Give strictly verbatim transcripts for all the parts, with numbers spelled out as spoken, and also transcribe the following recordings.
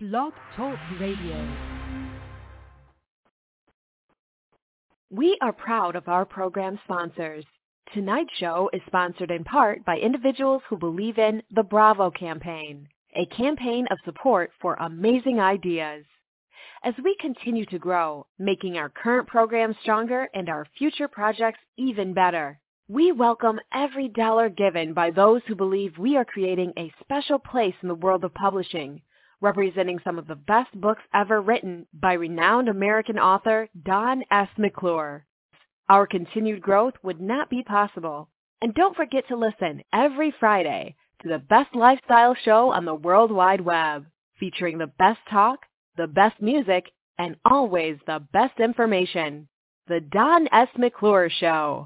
Blog Talk Radio. We are proud of our program sponsors. Tonight's show is sponsored in part by individuals who believe in the Bravo campaign, a campaign of support for amazing ideas. As we continue to grow, making our current programs stronger and our future projects even better, we welcome every dollar given by those who believe we are creating a special place in the world of publishing, representing some of the best books ever written by renowned American author Don S. McClure. Our continued growth would not be possible. And don't forget to listen every Friday to the best lifestyle show on the World Wide Web, featuring the best talk, the best music, and always the best information. The Don S. McClure Show.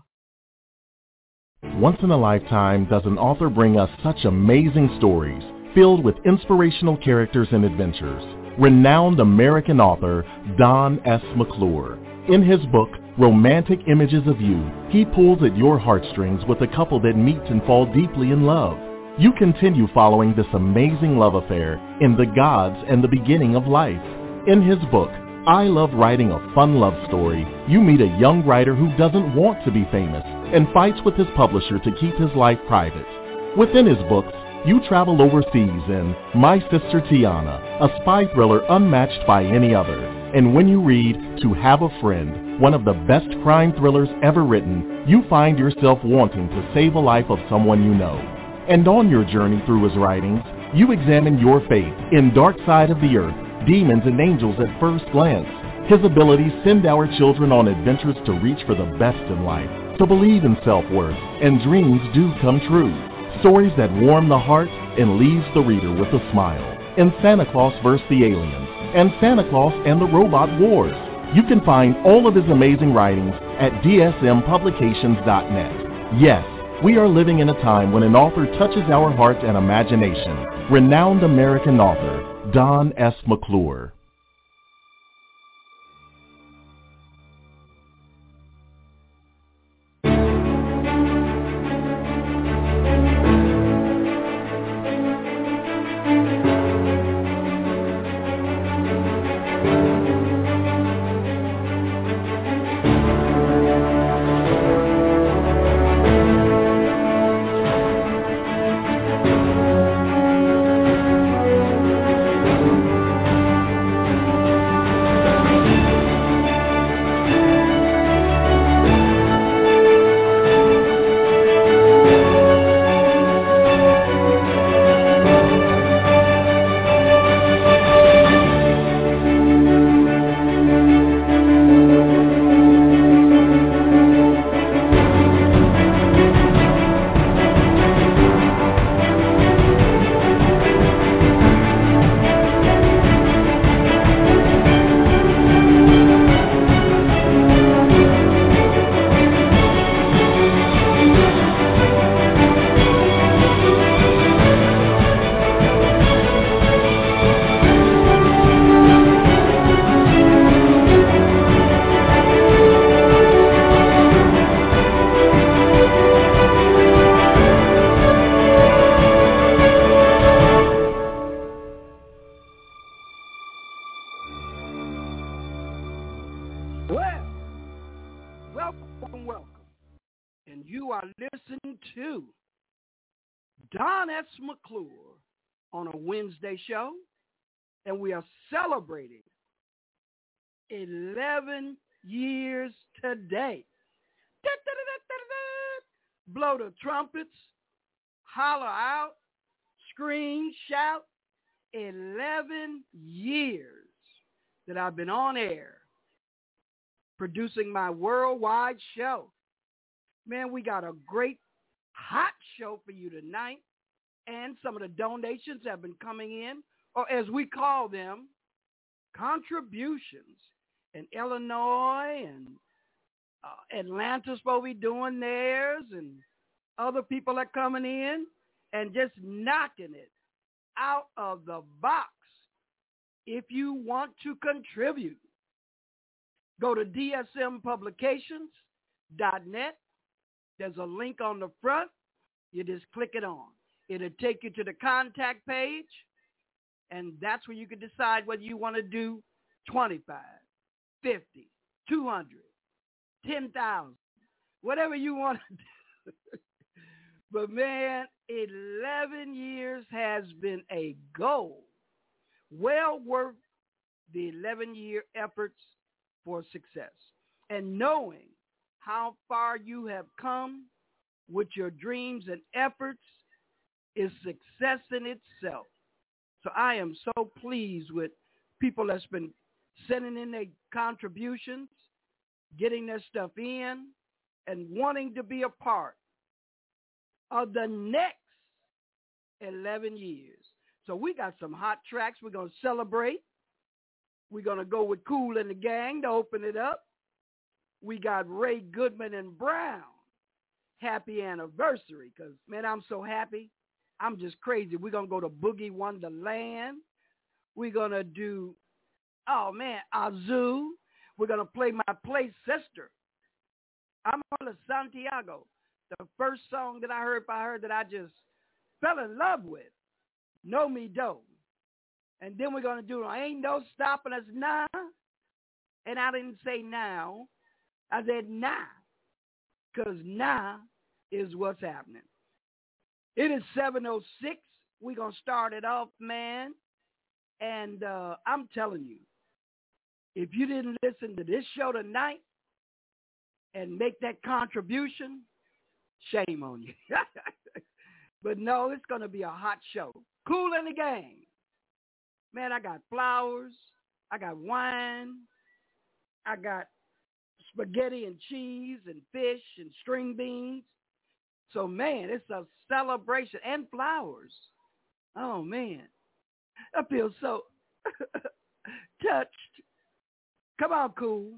Once in a lifetime does an author bring us such amazing stories filled with inspirational characters and adventures. Renowned American author Don S. McClure. In his book, Romantic Images of You, he pulls at your heartstrings with a couple that meet and fall deeply in love. You continue following this amazing love affair in The Gods and the Beginning of Life. In his book, I Love Writing a Fun Love Story, you meet a young writer who doesn't want to be famous and fights with his publisher to keep his life private. Within his books, you travel overseas in My Sister Tiana, a spy thriller unmatched by any other. And when you read To Have a Friend, one of the best crime thrillers ever written, you find yourself wanting to save a life of someone you know. And on your journey through his writings, you examine your faith in Dark Side of the Earth, Demons and Angels at First Glance. His abilities send our children on adventures to reach for the best in life, to believe in self-worth, and dreams do come true. Stories that warm the heart and leaves the reader with a smile. In Santa Claus versus the Aliens and Santa Claus and the Robot Wars. You can find all of his amazing writings at D S M publications dot net. Yes, we are living in a time when an author touches our heart and imagination. Renowned American author Don S. McClure. McClure on a Wednesday show, and we are celebrating eleven years today. Blow the trumpets, holler out, scream, shout. eleven years that I've been on air producing my worldwide show. Man, we got a great hot show for you tonight. And some of the donations have been coming in, or as we call them, contributions. In Illinois and uh, Atlanta's supposed to be doing theirs, and other people are coming in and just knocking it out of the box. If you want to contribute, go to D S M publications dot net. There's a link on the front. You just click it on. It'll take you to the contact page. And that's where you can decide whether you want to do twenty-five, fifty, two hundred, ten thousand, whatever you want to do. But man, eleven years has been a goal. Well worth the eleven-year efforts for success. And knowing how far you have come with your dreams and efforts is success in itself. So I am so pleased with people that's been sending in their contributions, getting their stuff in, and wanting to be a part of the next eleven years. So we got some hot tracks we're going to celebrate. We're going to go with Kool and the Gang to open it up. We got Ray Goodman and Brown. Happy anniversary, because, man, I'm so happy. I'm just crazy. We're going to go to Boogie Wonderland. We're going to do, oh, man, Azu. We're going to play my play sister. I'm on Santiago. The first song that I heard by her that I just fell in love with, Know Me Doe. And then we're going to do Ain't No Stopping Us Now. And I didn't say now. I said now. Because now is what's happening. It is seven oh six. We're going to start it off, man. And uh, I'm telling you, if you didn't listen to this show tonight and make that contribution, shame on you. But no, it's going to be a hot show. Kool and the Gang. Man, I got flowers. I got wine. I got spaghetti and cheese and fish and string beans. So, man, it's a celebration. And flowers. Oh, man. I feel so touched. Come on, Kool.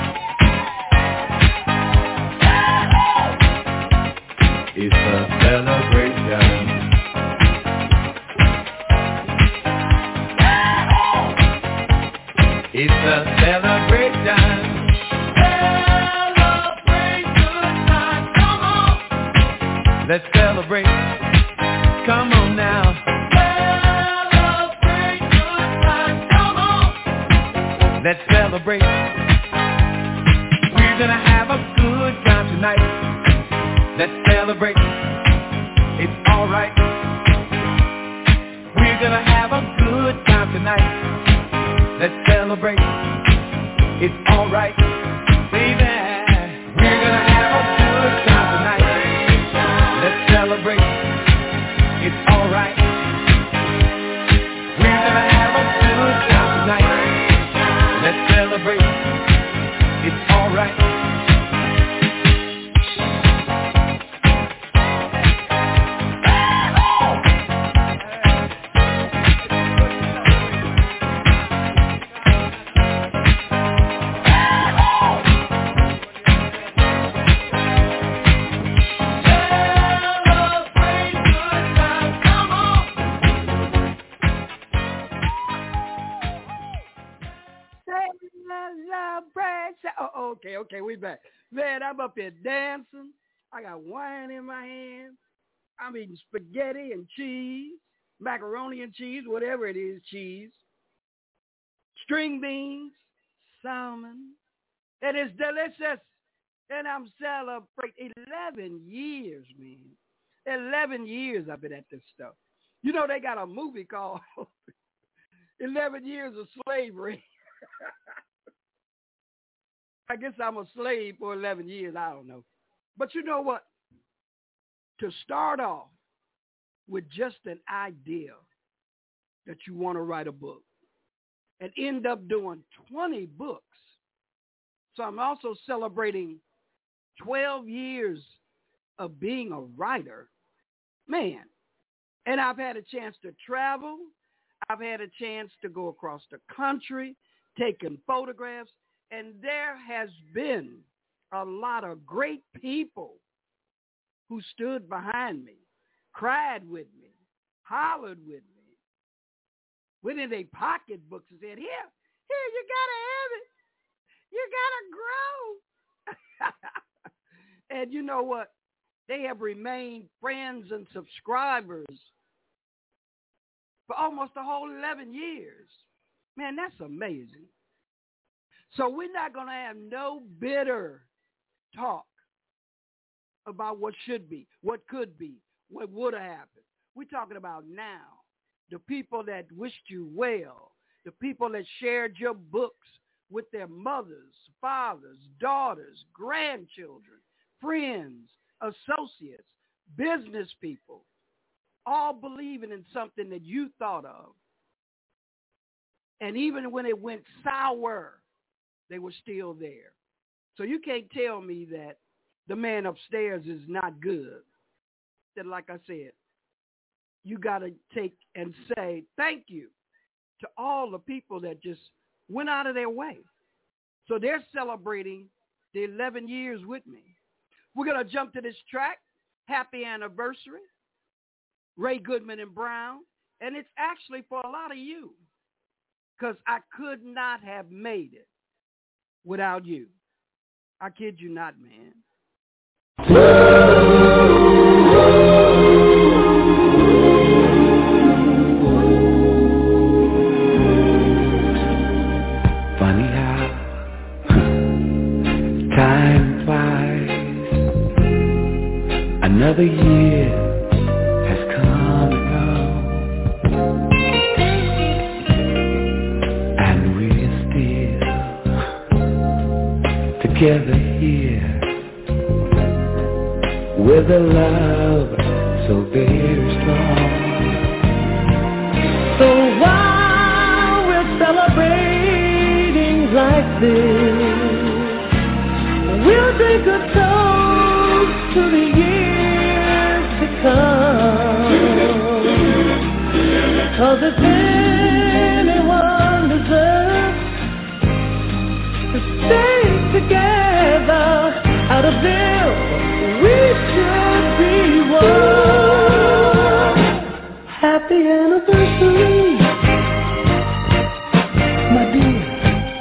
It's a celebration. It's a celebration. Celebrate good times, come on. Let's celebrate. Come on now. Celebrate good times, come on. Let's celebrate. We're gonna have a good time tonight. Let's celebrate. It's alright. We're gonna have a good time tonight. Let's celebrate. It's alright. Baby, we're gonna have a good time tonight. Let's celebrate. It's alright. We're gonna have a good time tonight. Let's celebrate. It's alright. Okay, okay, we back. Man, I'm up here dancing. I got wine in my hand. I'm eating spaghetti and cheese, macaroni and cheese, whatever it is, cheese, string beans, salmon. It is delicious. And I'm celebrating eleven years, man. eleven years I've been at this stuff. You know, they got a movie called eleven Years of Slavery. I guess I'm a slave for eleven years. I don't know. But you know what? To start off with just an idea that you want to write a book and end up doing twenty books. So I'm also celebrating twelve years of being a writer. Man, and I've had a chance to travel. I've had a chance to go across the country, taking photographs. And there has been a lot of great people who stood behind me, cried with me, hollered with me, went in their pocketbooks and said, here, here, you got to have it. You got to grow. And you know what? They have remained friends and subscribers for almost a whole eleven years. Man, that's amazing. So we're not going to have no bitter talk about what should be, what could be, what would have happened. We're talking about now, the people that wished you well, the people that shared your books with their mothers, fathers, daughters, grandchildren, friends, associates, business people, all believing in something that you thought of. And even when it went sour, they were still there. So you can't tell me that the man upstairs is not good. That, like I said, you got to take and say thank you to all the people that just went out of their way. So they're celebrating the eleven years with me. We're going to jump to this track, Happy Anniversary, Ray Goodman and Brown. And it's actually for a lot of you, because I could not have made it without you. I kid you not, man. Funny how time flies. Another year has come and gone, and we're still together here with a love so very strong. So while we're celebrating like this, we'll take a toast to the years to come. 'Cause if anyone deserves to stay together out of this, we should be one. Happy anniversary, my dear.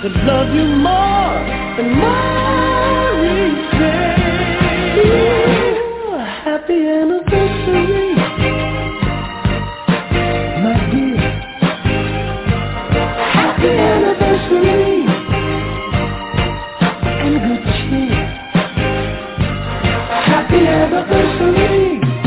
could love you more and more each day. Ooh, happy anniversary, my dear. Happy anniversary and good cheer. Happy anniversary.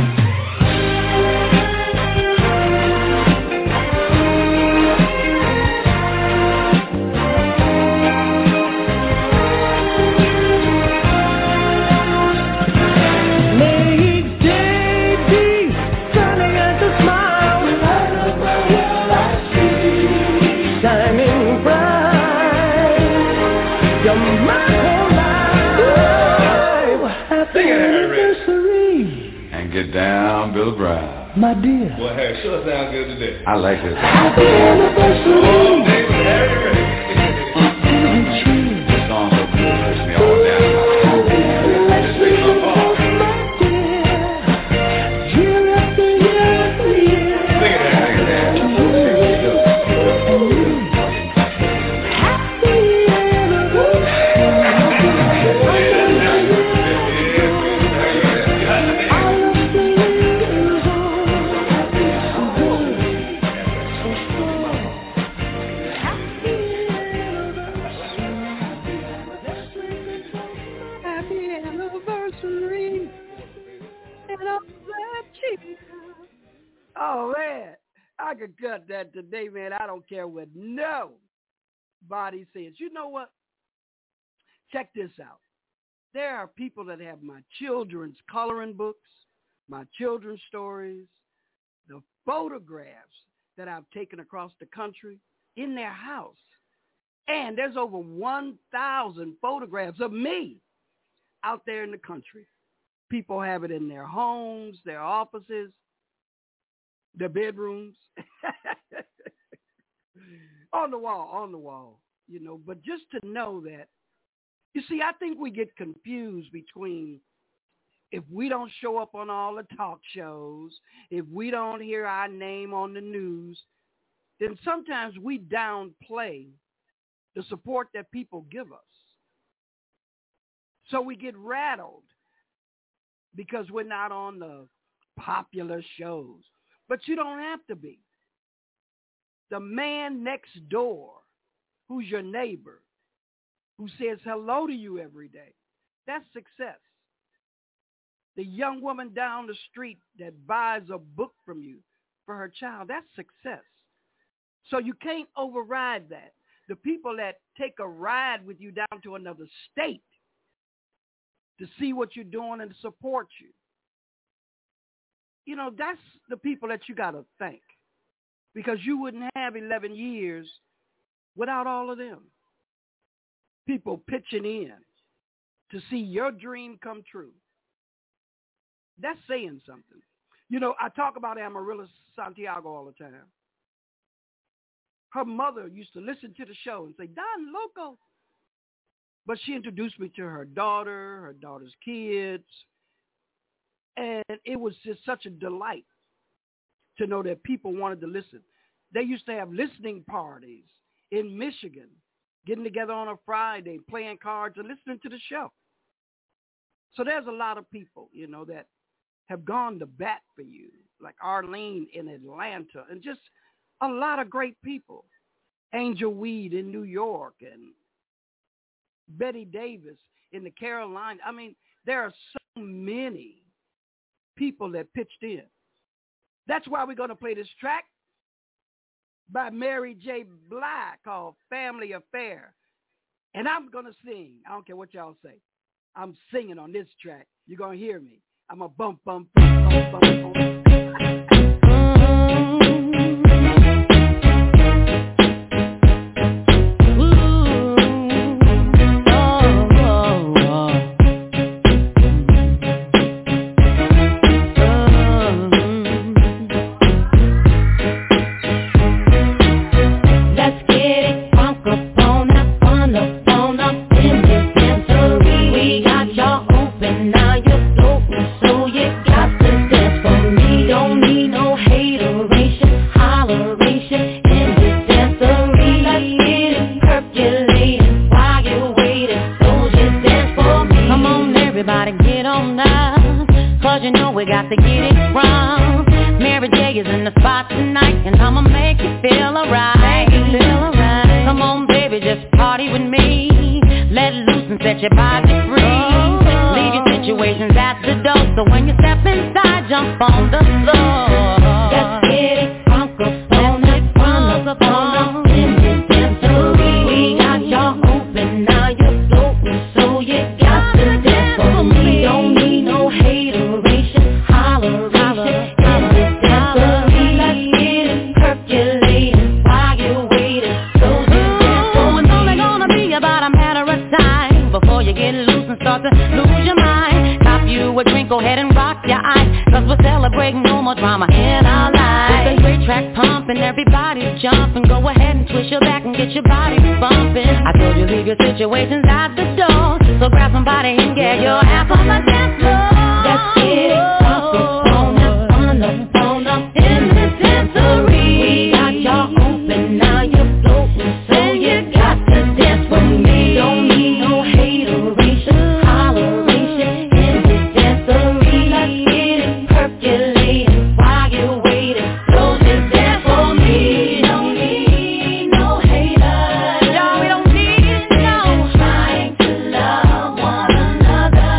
Get down, Bill Brown. My dear. Well, hey, sure sounds good today. I like this. Happy anniversary. Oh, baby, happy birthday. This song so good, puts me all down. Happy anniversary, my dear. Year after year after year. Sing it there, sing it there. Happy anniversary. Oh, man, I could cut that today, man. I don't care what nobody says. You know what? Check this out. There are people that have my children's coloring books, my children's stories, the photographs that I've taken across the country in their house. And there's over one thousand photographs of me out there in the country. People have it in their homes, their offices, their bedrooms, on the wall, on the wall, you know. But just to know that, you see, I think we get confused between if we don't show up on all the talk shows, if we don't hear our name on the news, then sometimes we downplay the support that people give us. So we get rattled because we're not on the popular shows. But you don't have to be. The man next door, who's your neighbor, who says hello to you every day, that's success. The young woman down the street that buys a book from you for her child, that's success. So you can't override that. The people that take a ride with you down to another state to see what you're doing and to support you, you know, that's the people that you got to thank, because you wouldn't have eleven years without all of them. People pitching in to see your dream come true. That's saying something. You know, I talk about Amaryllis Santiago all the time. Her mother used to listen to the show and say, Don Loco. But she introduced me to her daughter, her daughter's kids. And it was just such a delight to know that people wanted to listen. They used to have listening parties in Michigan, getting together on a Friday, playing cards and listening to the show. So there's a lot of people, you know, that have gone to bat for you, like Arlene in Atlanta, and just a lot of great people. Angel Weed in New York and Betty Davis in the Carolinas. I mean, there are so many people that pitched in. That's why we're going to play this track by Mary J. Blige called Family Affair. And I'm going to sing. I don't care what y'all say. I'm singing on this track. You're going to hear me. I'm a bump, bump, bump, bump, bump, bump. Now you're floating, so you got to dance for me. Don't need no you know we got to get it wrong. Mary J is in the spot tonight, and I'ma make you feel alright. Come on, baby, just party with me. Let loose and set your body free. Leave your situations at the door, so when you step inside, jump on the floor. Let's get it crunk up on it, crunk up on it. In this dancery, we got y'all open, now you're floating, so you got to dance for me. Don't need no hateration, holleration. In this dancery, let's get it percolating while you're waiting. So you dance for me. It's only gonna be about a matter of time before you get loose and start to lose your mind. Cop you a drink, go ahead and rock your eyes, cause we're celebrating no more drama in our lives. With the great track pumping, everybody's jumping. Go ahead and twist your back and get your body bumping. I told you leave your situations at the door, so grab somebody and get your ass on the dance floor. Let's get it up, on up, on up, on up in the dancery. We got y'all open, now you're floating, so you got to dance with me. Don't need no hateration, holleration in this dancery. Let's get it percolating while you're waiting. So just dance for me. Don't need no haters. No, we don't need no trying to love one another.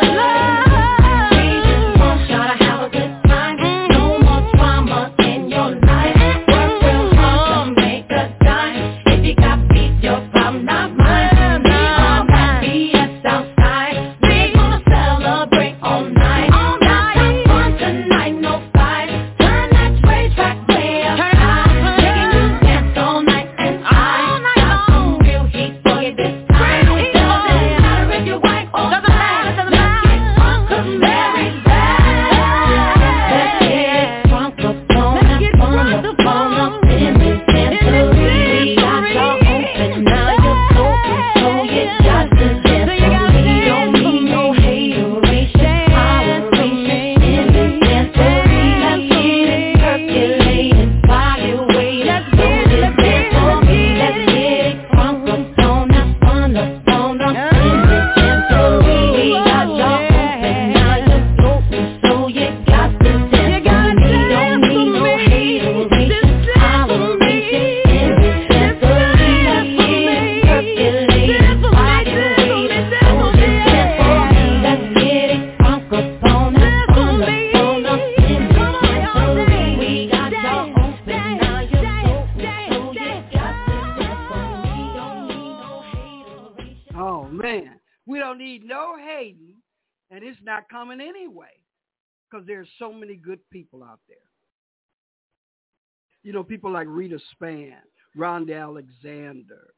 We just want y'all to have a good time. No more drama in your life. Work real hard to make a dime. If you got beef, your problem, not mine. We all got B S outside. We gonna celebrate all night. All night. Have fun tonight, no fight. Turn that Dre track way up high. Making you dance all night, and I got some real heat for you this time. It doesn't matter if you're white or black. Let's get drunk 'cause Mary's back. Let's get drunk up on up, on up, on up in this dancery. We got y'all open, now you're floating, so you got to dance for me. Don't need no hateration, holleration in this dancery. Let's get it percolating while you're waiting. So just dance for me. Let's get it crunk up on up, on up, on up in this dancery. We got y'all open, now you're floating, so you got to dance for me. Don't need no hateration, holleration in this dancery. Let's get it percolating while you're waiting. So just dance for me. Let's get it crunk up on up, on up, on up in this dancery. We got y'all open, now you're floating, so you got to dance for me. Don't need no hateration. Oh, man. We don't need no hating, and it's not coming anyway, because there's so many good people out there. You know, people like Rita Spann, Rhonda Alexander.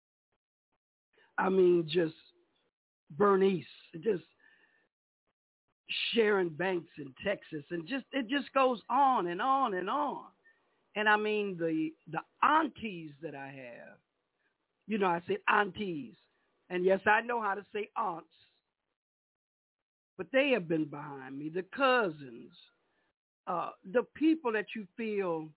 I mean, just Bernice, just Sharon Banks in Texas, and just it just goes on and on and on. And I mean, the the aunties that I have, you know, I say aunties, and yes, I know how to say aunts, but they have been behind me. The cousins, uh, the people that you feel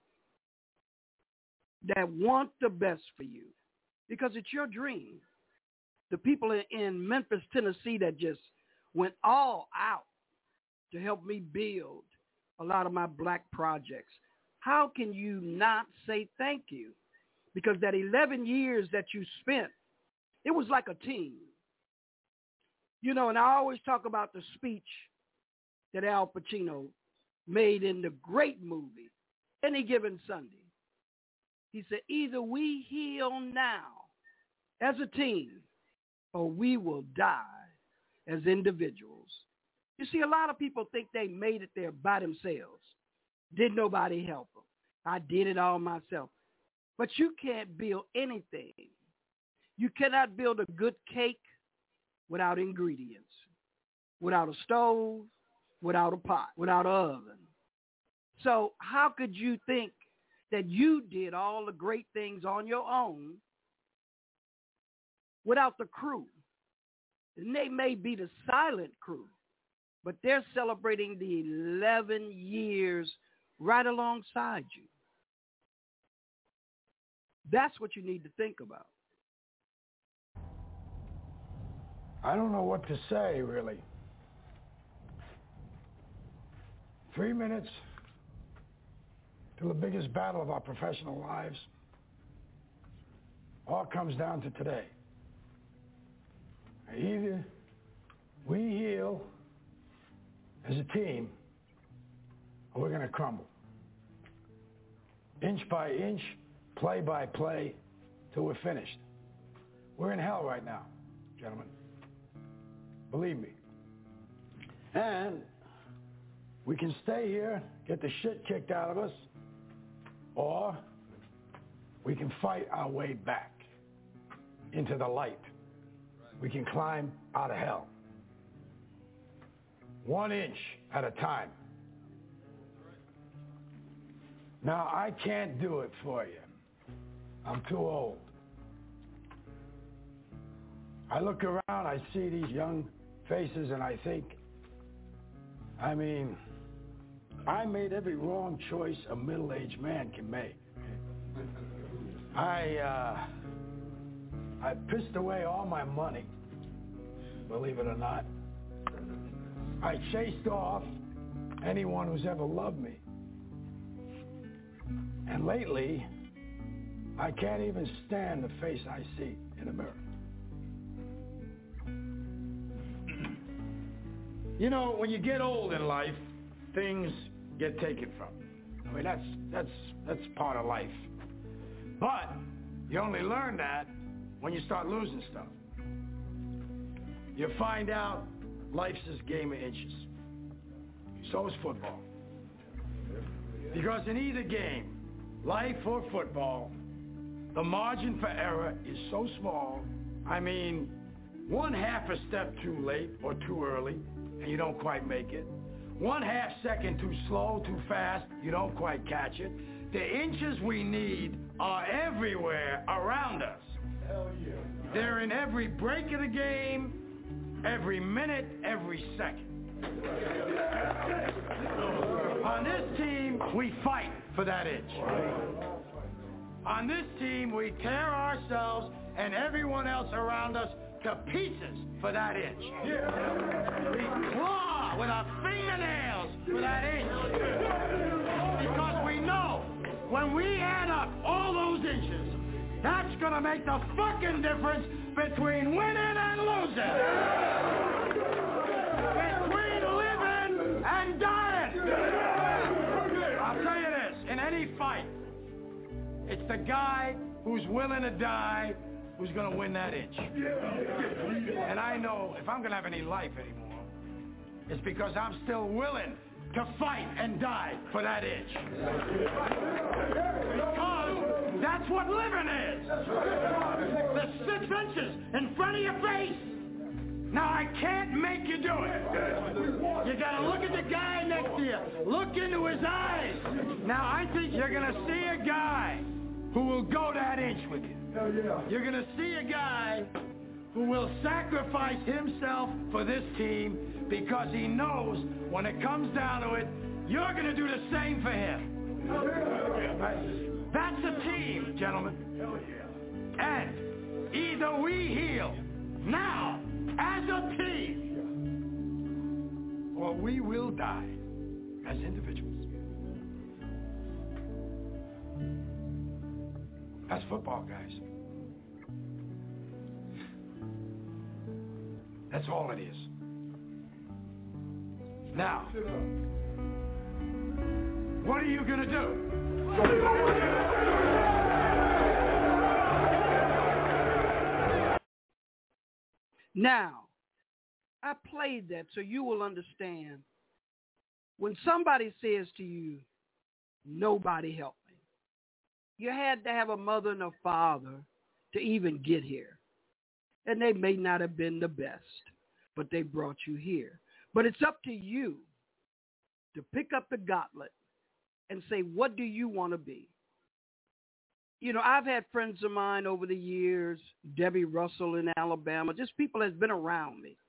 that want the best for you, because it's your dream. The people in, in Memphis, Tennessee, that just went all out to help me build a lot of my black projects. How can you not say thank you? Because that eleven years that you spent, it was like a team. You know, and I always talk about the speech that Al Pacino made in the great movie, Any Given Sunday. He said, either we heal now as a team, or we will die as individuals. You see, a lot of people think they made it there by themselves. Did nobody help them? I did it all myself. But you can't build anything. You cannot build a good cake without ingredients, without a stove, without a pot, without an oven. So how could you think that you did all the great things on your own without the crew? And they may be the silent crew, but they're celebrating the eleven years right alongside you. That's what you need to think about. I don't know what to say, really. Three minutes to the biggest battle of our professional lives. All comes down to today. Either we heal as a team, or we're going to crumble. Inch by inch, play by play, till we're finished. We're in hell right now, gentlemen. Believe me. And we can stay here, get the shit kicked out of us, or we can fight our way back into the light. We can climb out of hell. One inch at a time. Now, I can't do it for you. I'm too old. I look around, I see these young faces, and I think, I mean, I made every wrong choice a middle-aged man can make. I, uh, I pissed away all my money, believe it or not. I chased off anyone who's ever loved me. And lately, I can't even stand the face I see in the mirror. You know, when you get old in life, things get taken from you. I mean, that's, that's, that's part of life. But you only learn that when you start losing stuff. You find out life's this game of inches. So is football. Because in either game, life or football, the margin for error is so small. I mean, one half a step too late or too early, and you don't quite make it. One half second too slow, too fast, you don't quite catch it. The inches we need are everywhere around us. Hell yeah. They're in every break of the game, every minute, every second. On this team, we fight for that inch. On this team, we tear ourselves and everyone else around us to pieces for that inch. We claw with our fingernails for that inch. Because we know when we add up all those inches, that's gonna make the fucking difference between winning and losing. Between living and dying. I'll tell you this, in any fight, it's the guy who's willing to die who's gonna win that inch. And I know if I'm gonna have any life anymore, it's because I'm still willing to fight and die for that inch. Because that's what living is. The six inches in front of your face. Now, I can't make you do it. You gotta look at the guy next to you. Look into his eyes. Now, I think you're gonna see a guy who will go that inch with you. You're gonna see a guy who will sacrifice himself for this team because he knows when it comes down to it, you're gonna do the same for him. That's a team, gentlemen. And either we heal now as a team, or we will die as individuals. That's football, guys. That's all it is. Now, what are you gonna do? Now, I played that so you will understand. When somebody says to you, nobody helped me, you had to have a mother and a father to even get here. And they may not have been the best, but they brought you here. But it's up to you to pick up the gauntlet and say, what do you want to be? You know, I've had friends of mine over the years, Debbie Russell in Alabama, just people that's been around me.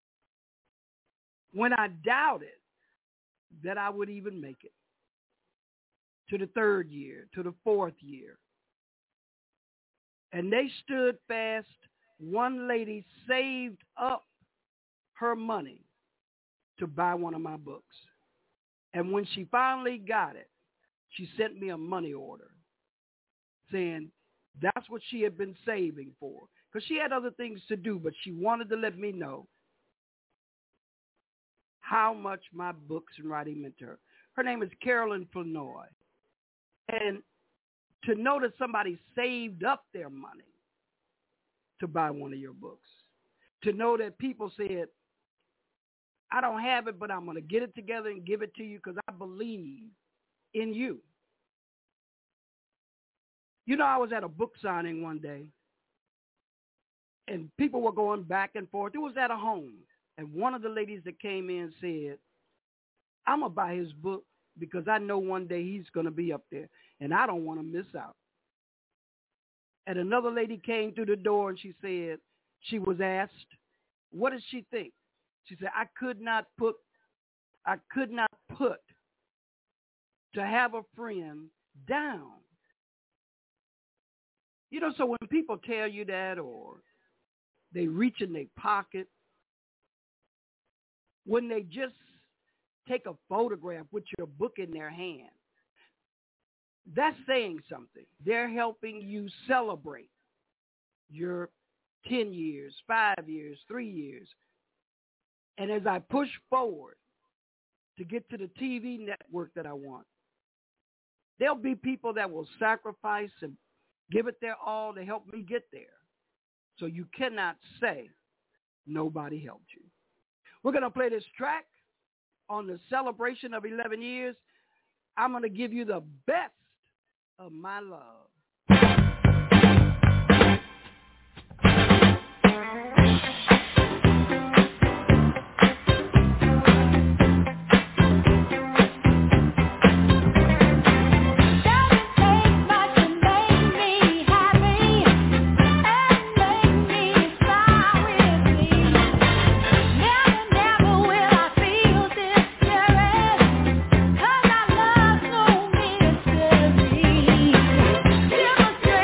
When I doubted that I would even make it to the third year, to the fourth year, and they stood fast. One lady saved up her money to buy one of my books. And when she finally got it, she sent me a money order saying that's what she had been saving for. Because she had other things to do, but she wanted to let me know how much my books and writing meant to her. Her name is Carolyn Flanoy. And to know that somebody saved up their money to buy one of your books, to know that people said, I don't have it, but I'm going to get it together and give it to you because I believe in you. You know, I was at a book signing one day, and people were going back and forth. It was at a home, and one of the ladies that came in said, I'm going to buy his book because I know one day he's going to be up there, and I don't want to miss out. And another lady came through the door, and she said, she was asked, what does she think? She said, I could not put, I could not put to have a friend down. You know, so when people tell you that or they reach in their pocket, when they just take a photograph with your book in their hand, that's saying something. They're helping you celebrate your ten years, five years, three years. And as I push forward to get to the T V network that I want, there'll be people that will sacrifice and give it their all to help me get there. So you cannot say nobody helped you. We're going to play this track on the celebration of eleven years. I'm going to give you the best of my love. Demonstrate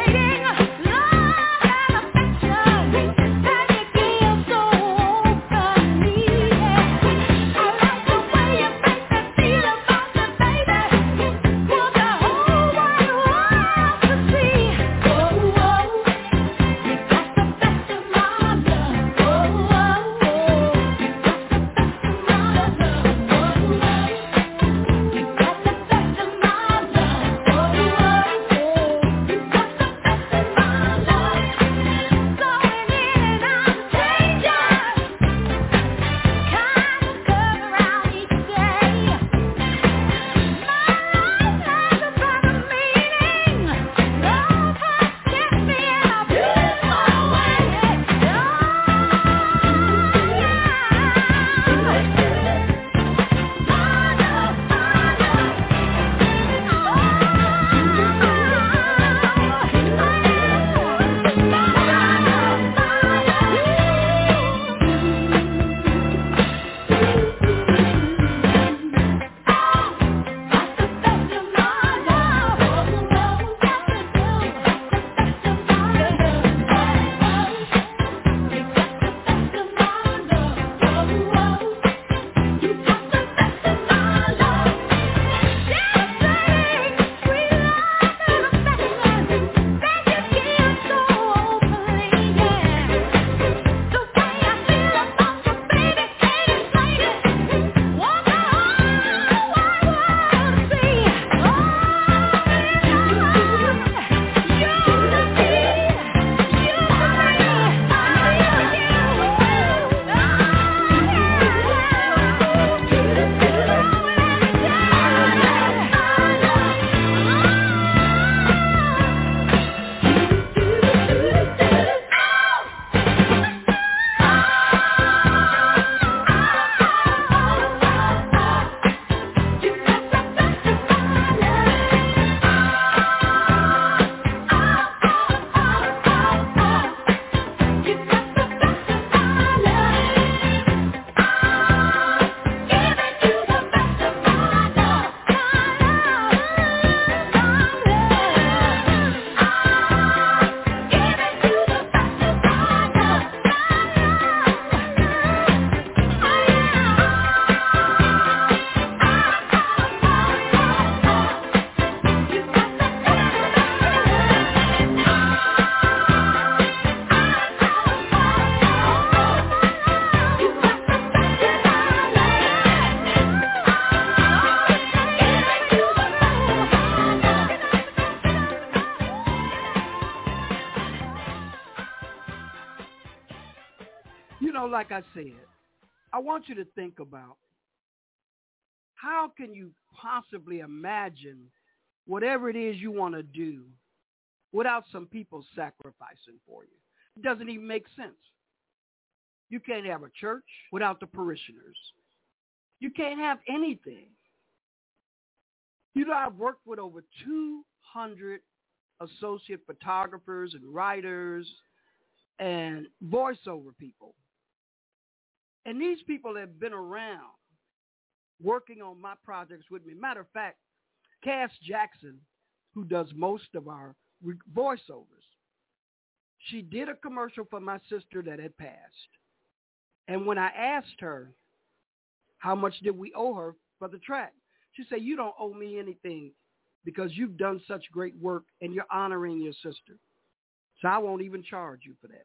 like I said, I want you to think about how can you possibly imagine whatever it is you want to do without some people sacrificing for you? It doesn't even make sense. You can't have a church without the parishioners. You can't have anything. You know, I've worked with over two hundred associate photographers and writers and voiceover people. And these people have been around working on my projects with me. Matter of fact, Cass Jackson, who does most of our voiceovers, she did a commercial for my sister that had passed. And when I asked her how much did we owe her for the track, she said, you don't owe me anything because you've done such great work and you're honoring your sister. So I won't even charge you for that.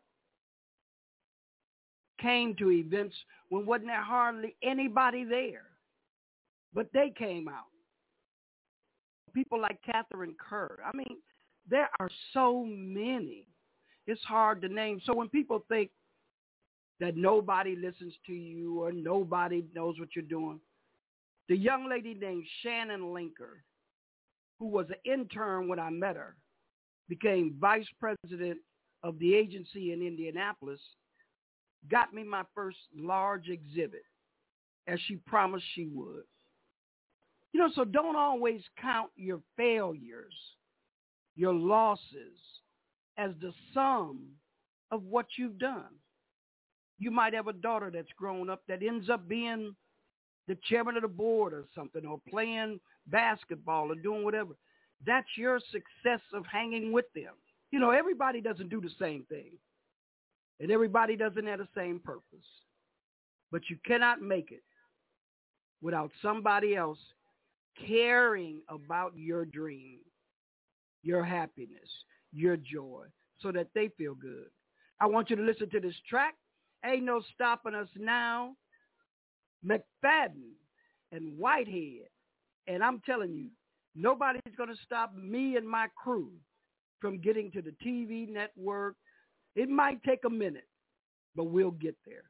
Came to events when wasn't there hardly anybody there, but they came out. People like Catherine Kerr. I mean, there are so many. It's hard to name. So when people think that nobody listens to you or nobody knows what you're doing, the young lady named Shannon Linker, who was an intern when I met her, became vice president of the agency in Indianapolis, got me my first large exhibit, as she promised she would. You know, so don't always count your failures, your losses, as the sum of what you've done. You might have a daughter that's grown up that ends up being the chairman of the board or something, or playing basketball or doing whatever. That's your success of hanging with them. You know, everybody doesn't do the same thing, and everybody doesn't have the same purpose. But you cannot make it without somebody else caring about your dream, your happiness, your joy, so that they feel good. I want you to listen to this track, Ain't No Stopping Us Now, McFadden and Whitehead. And I'm telling you, nobody's going to stop me and my crew from getting to the T V network. It might take a minute, but we'll get there.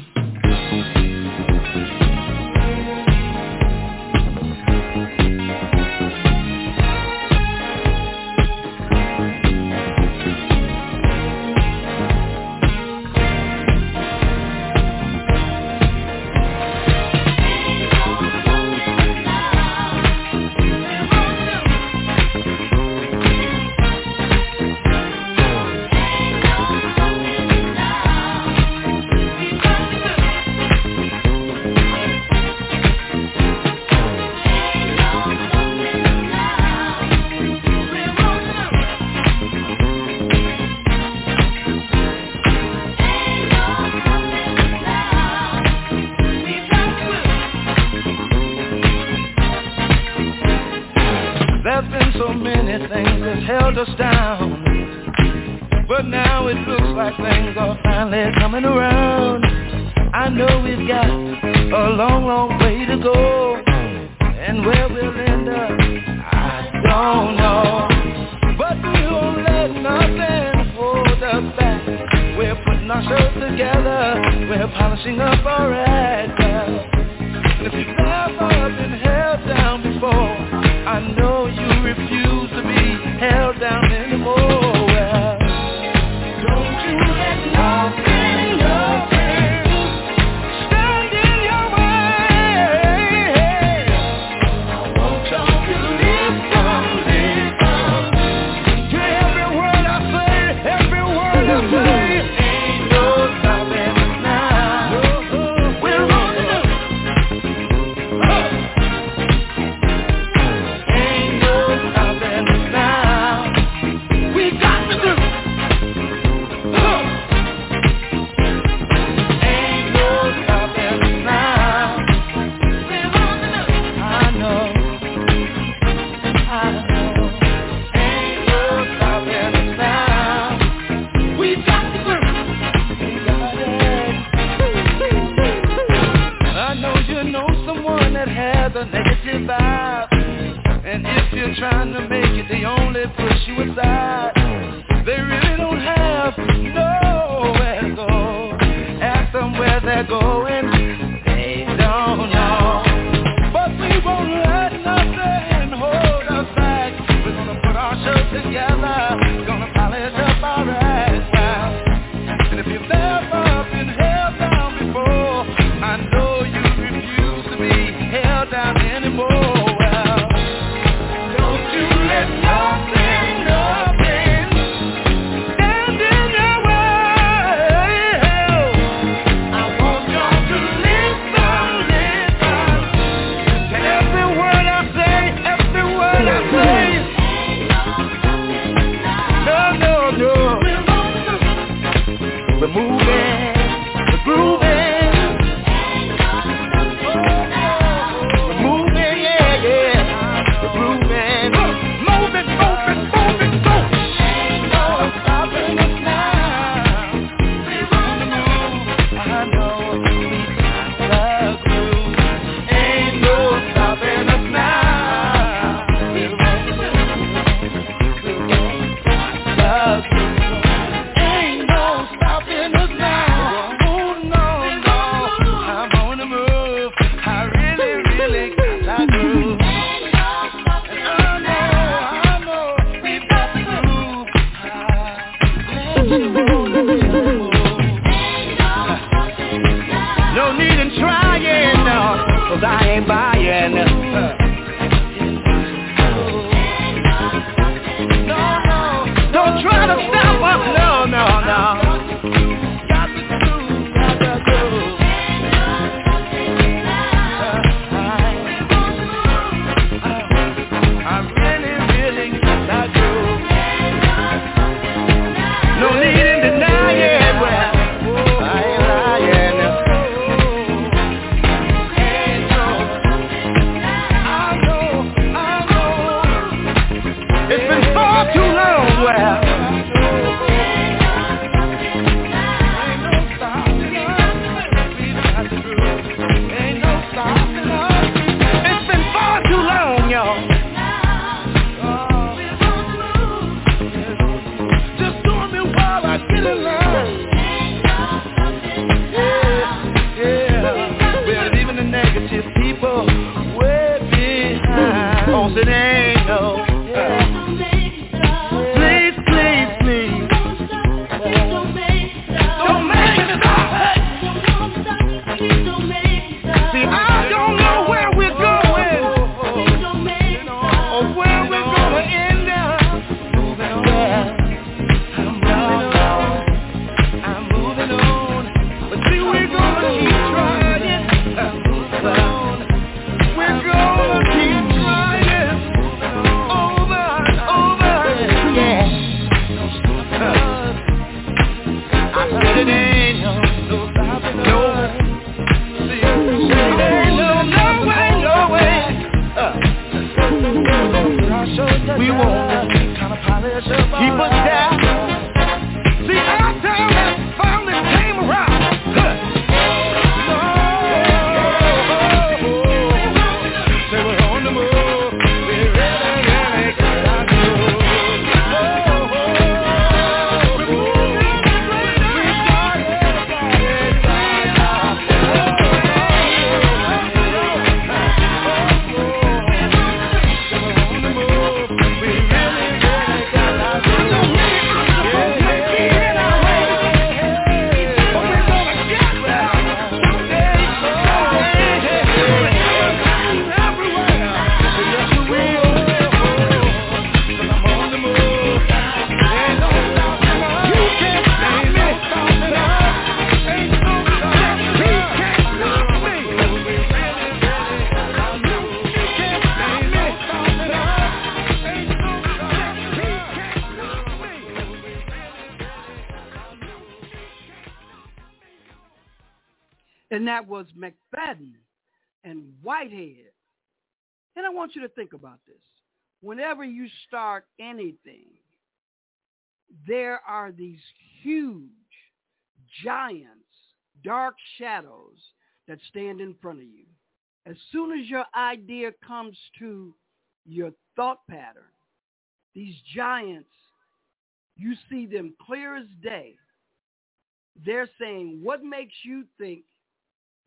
Held us down, but now it looks like things are finally coming around. I know we've got a long, long way to go, and where we'll end up, I don't know. But we won't let nothing hold us back. We're putting ourselves together, we're polishing up our act. And if you've never been held down before, I know you refuse to be held down anymore. Well, don't you let nothing, nothing stand in your way. I want y'all to listen, listen to every word I say, every word I say. Ain't no stopping us now. We're on the move. Ain't no stopping us now. We got to do. Ain't no stopping us now. We're on the move. I know, I know. Ain't no stopping us now. We got to do. We got it. I know you know someone that has a negative vibe, and if you're trying to make it, they only push you aside. They really don't have nowhere to go. Ask them where they're going, they don't know. But we won't let nothing hold us back. We're gonna put our show together, gonna polish up our act now. And if you've ever been held down before, I know you refuse to be held down anymore. Well, don't you let nothing, nothing stand in your way. I want y'all to listen, listen to every word I say, every word I say. No, no, no. We're moving, we're grooving. We're moving, yeah, yeah. We're grooving. Moving, moving, moving, moving. Ain't no stopping us now. We're on the move. I know we got the groove. Ain't no stopping us now. We're on the move. We got the groove. Ain't no stopping us now. Oh no, no, I'm on the move. I really, really got that groove. And I know, I know, we've got the groove. I let you on the move. No need in trying, no, 'cause I ain't buying. No, no, don't try to stop us, no, no, no. Got the groove, got the groove. I really, really got that groove. No need in denying, well, I ain't lying. Ain't no, I know, I know. It's been far too long, well. Ain't no stopping us. We got the groove. Ain't no stopping us. It's been far too long, y'all. Just doing me while I get along. Yeah, yeah. We're leaving the negative people way behind. Oh, so they ain't no. Please, please, please. Don't make it stop. See, I don't know where we're going or where we're gonna end up. Moving on, I'm moving on, I'm moving on. But see, we're gonna keep trying. I'm moving on. We're gonna keep trying. Over and over, yeah. I said it ain't no, no stopping, no. See, it ain't no, no way, no way. Uh. We won't kind of polish up keep us down. See, our time has finally came around. Huh. Oh, say we're on the move. We really, really got that groove. Oh, we're moving. We got it, got it, got And that was McFadden and Whitehead. And I want you to think about this. Whenever you start anything, there are these huge giants, dark shadows that stand in front of you. As soon as your idea comes to your thought pattern, these giants, you see them clear as day. They're saying, what makes you think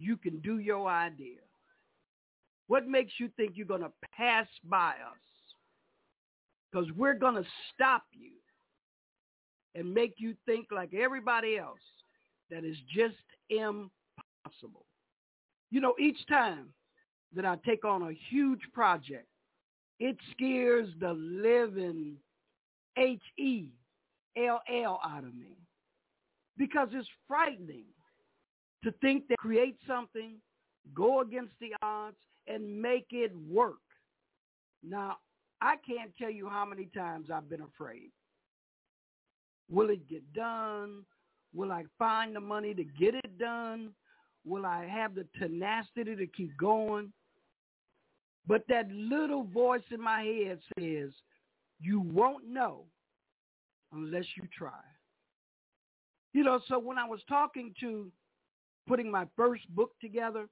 you can do your idea? What makes you think you're going to pass by us? Because we're going to stop you and make you think like everybody else that is just impossible. You know, each time that I take on a huge project, it scares the living H E L L out of me because it's frightening to think that create something, go against the odds, and make it work. Now, I can't tell you how many times I've been afraid. Will it get done? Will I find the money to get it done? Will I have the tenacity to keep going? But that little voice in my head says, you won't know unless you try. You know, so when I was talking to putting my first book together,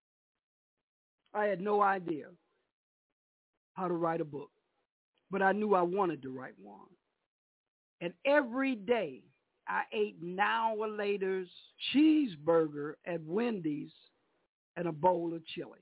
I had no idea how to write a book, but I knew I wanted to write one. And every day I ate Now or Later's cheeseburger at Wendy's and a bowl of chili.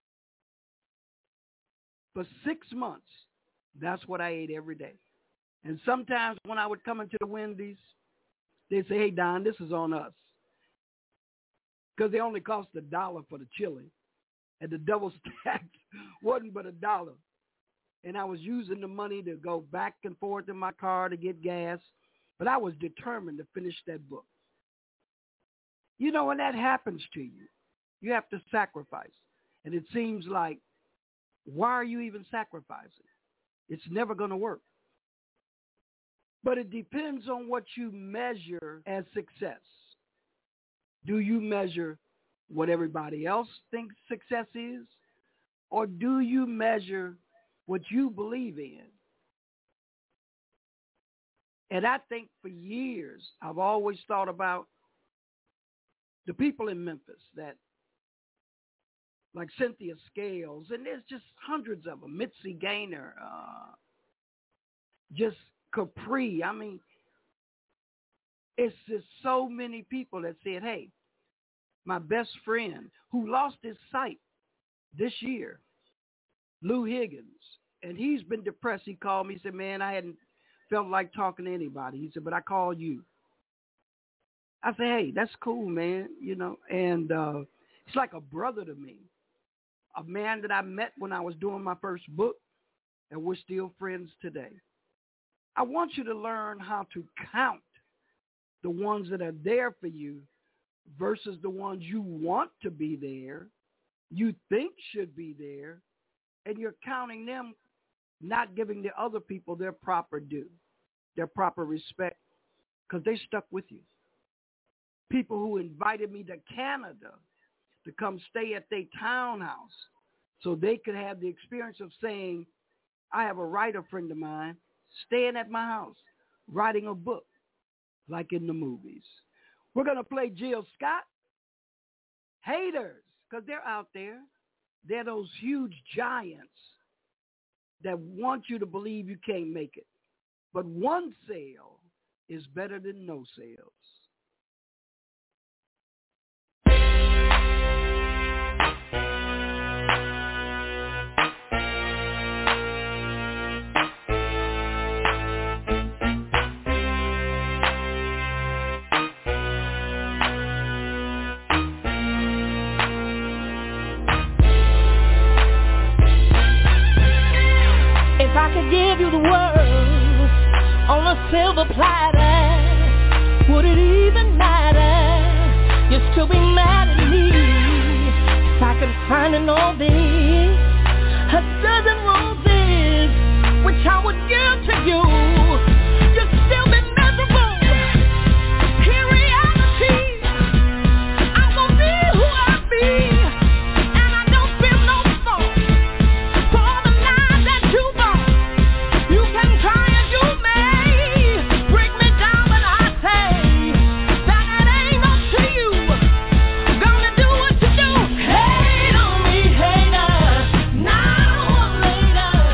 For six months, that's what I ate every day. And sometimes when I would come into the Wendy's, they'd say, hey, Don, this is on us. Because they only cost a dollar for the chili. And the double stacked wasn't but a dollar. And I was using the money to go back and forth in my car to get gas. But I was determined to finish that book. You know, when that happens to you, you have to sacrifice. And it seems like, why are you even sacrificing? It's never going to work. But it depends on what you measure as success. Do you measure what everybody else thinks success is? Or do you measure what you believe in? And I think for years, I've always thought about the people in Memphis that, like Cynthia Scales, and there's just hundreds of them, Mitzi Gaynor, uh, just Capri. I mean, it's just so many people that said, hey, my best friend who lost his sight this year, Lou Higgins, and he's been depressed. He called me, he said, man, I hadn't felt like talking to anybody. He said, but I called you. I said, hey, that's cool, man, you know, and uh, he's like a brother to me, a man that I met when I was doing my first book, and we're still friends today. I want you to learn how to count the ones that are there for you versus the ones you want to be there, you think should be there, and you're counting them, not giving the other people their proper due, their proper respect, because they stuck with you. People who invited me to Canada to come stay at their townhouse so they could have the experience of saying, I have a writer friend of mine staying at my house, writing a book like in the movies. We're going to play Jill Scott. Haters, because they're out there. They're those huge giants that want you to believe you can't make it. But one sale is better than no sales. Give you the world on a silver platter, would it even matter? You'd still be mad at me if I could find in all this a dozen roses which I would give to you. You'd still be miserable. In reality, I won't be who I be. Later.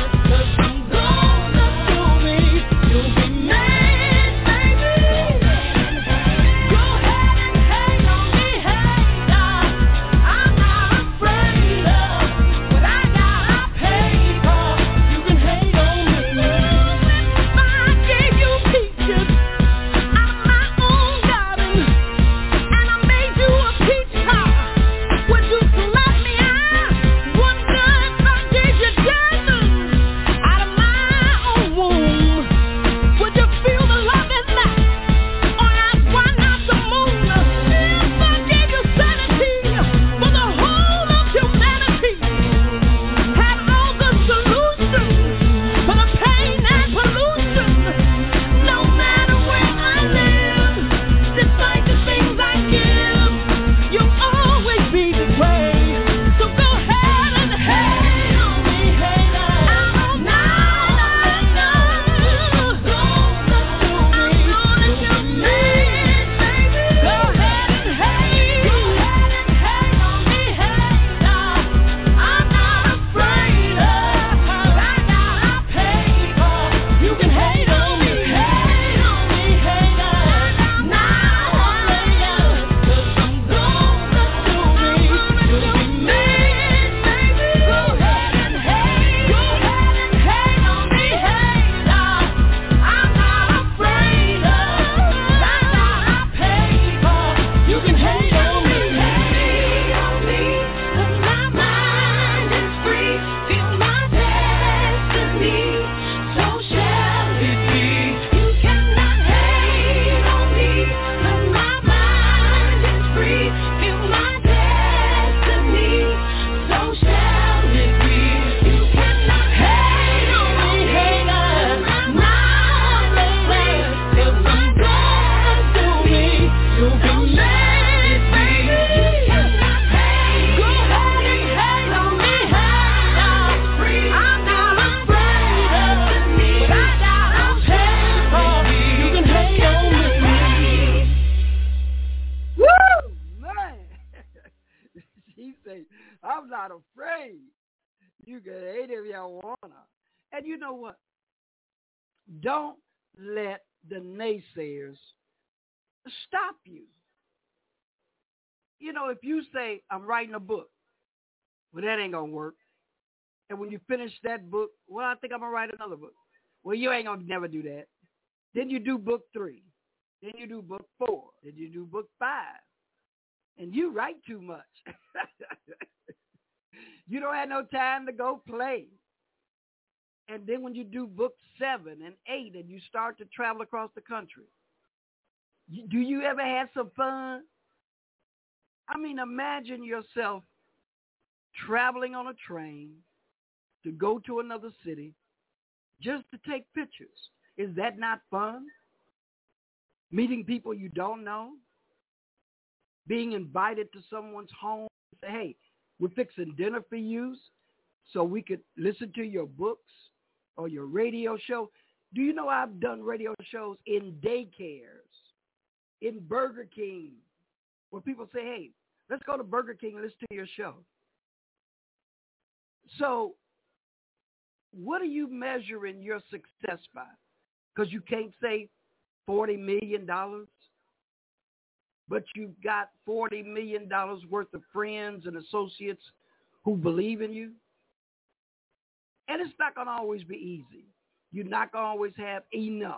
You can hate if y'all wanna. And you know what? Don't let the naysayers stop you. You know, if you say, I'm writing a book, well, that ain't going to work. And when you finish that book, well, I think I'm going to write another book. Well, you ain't going to never do that. Then you do book three. Then you do book four. Then you do book five. And you write too much. You don't have no time to go play. And then when you do book seven and eight and you start to travel across the country, you, do you ever have some fun? I mean, imagine yourself traveling on a train to go to another city just to take pictures. Is that not fun? Meeting people you don't know, being invited to someone's home, say, hey, we're fixing dinner for you so we could listen to your books or your radio show. Do you know I've done radio shows in daycares, in Burger King, where people say, hey, let's go to Burger King and listen to your show. So what are you measuring your success by? Because you can't say forty million dollars, but you've got forty million dollars worth of friends and associates who believe in you. And it's not going to always be easy. You're not going to always have enough.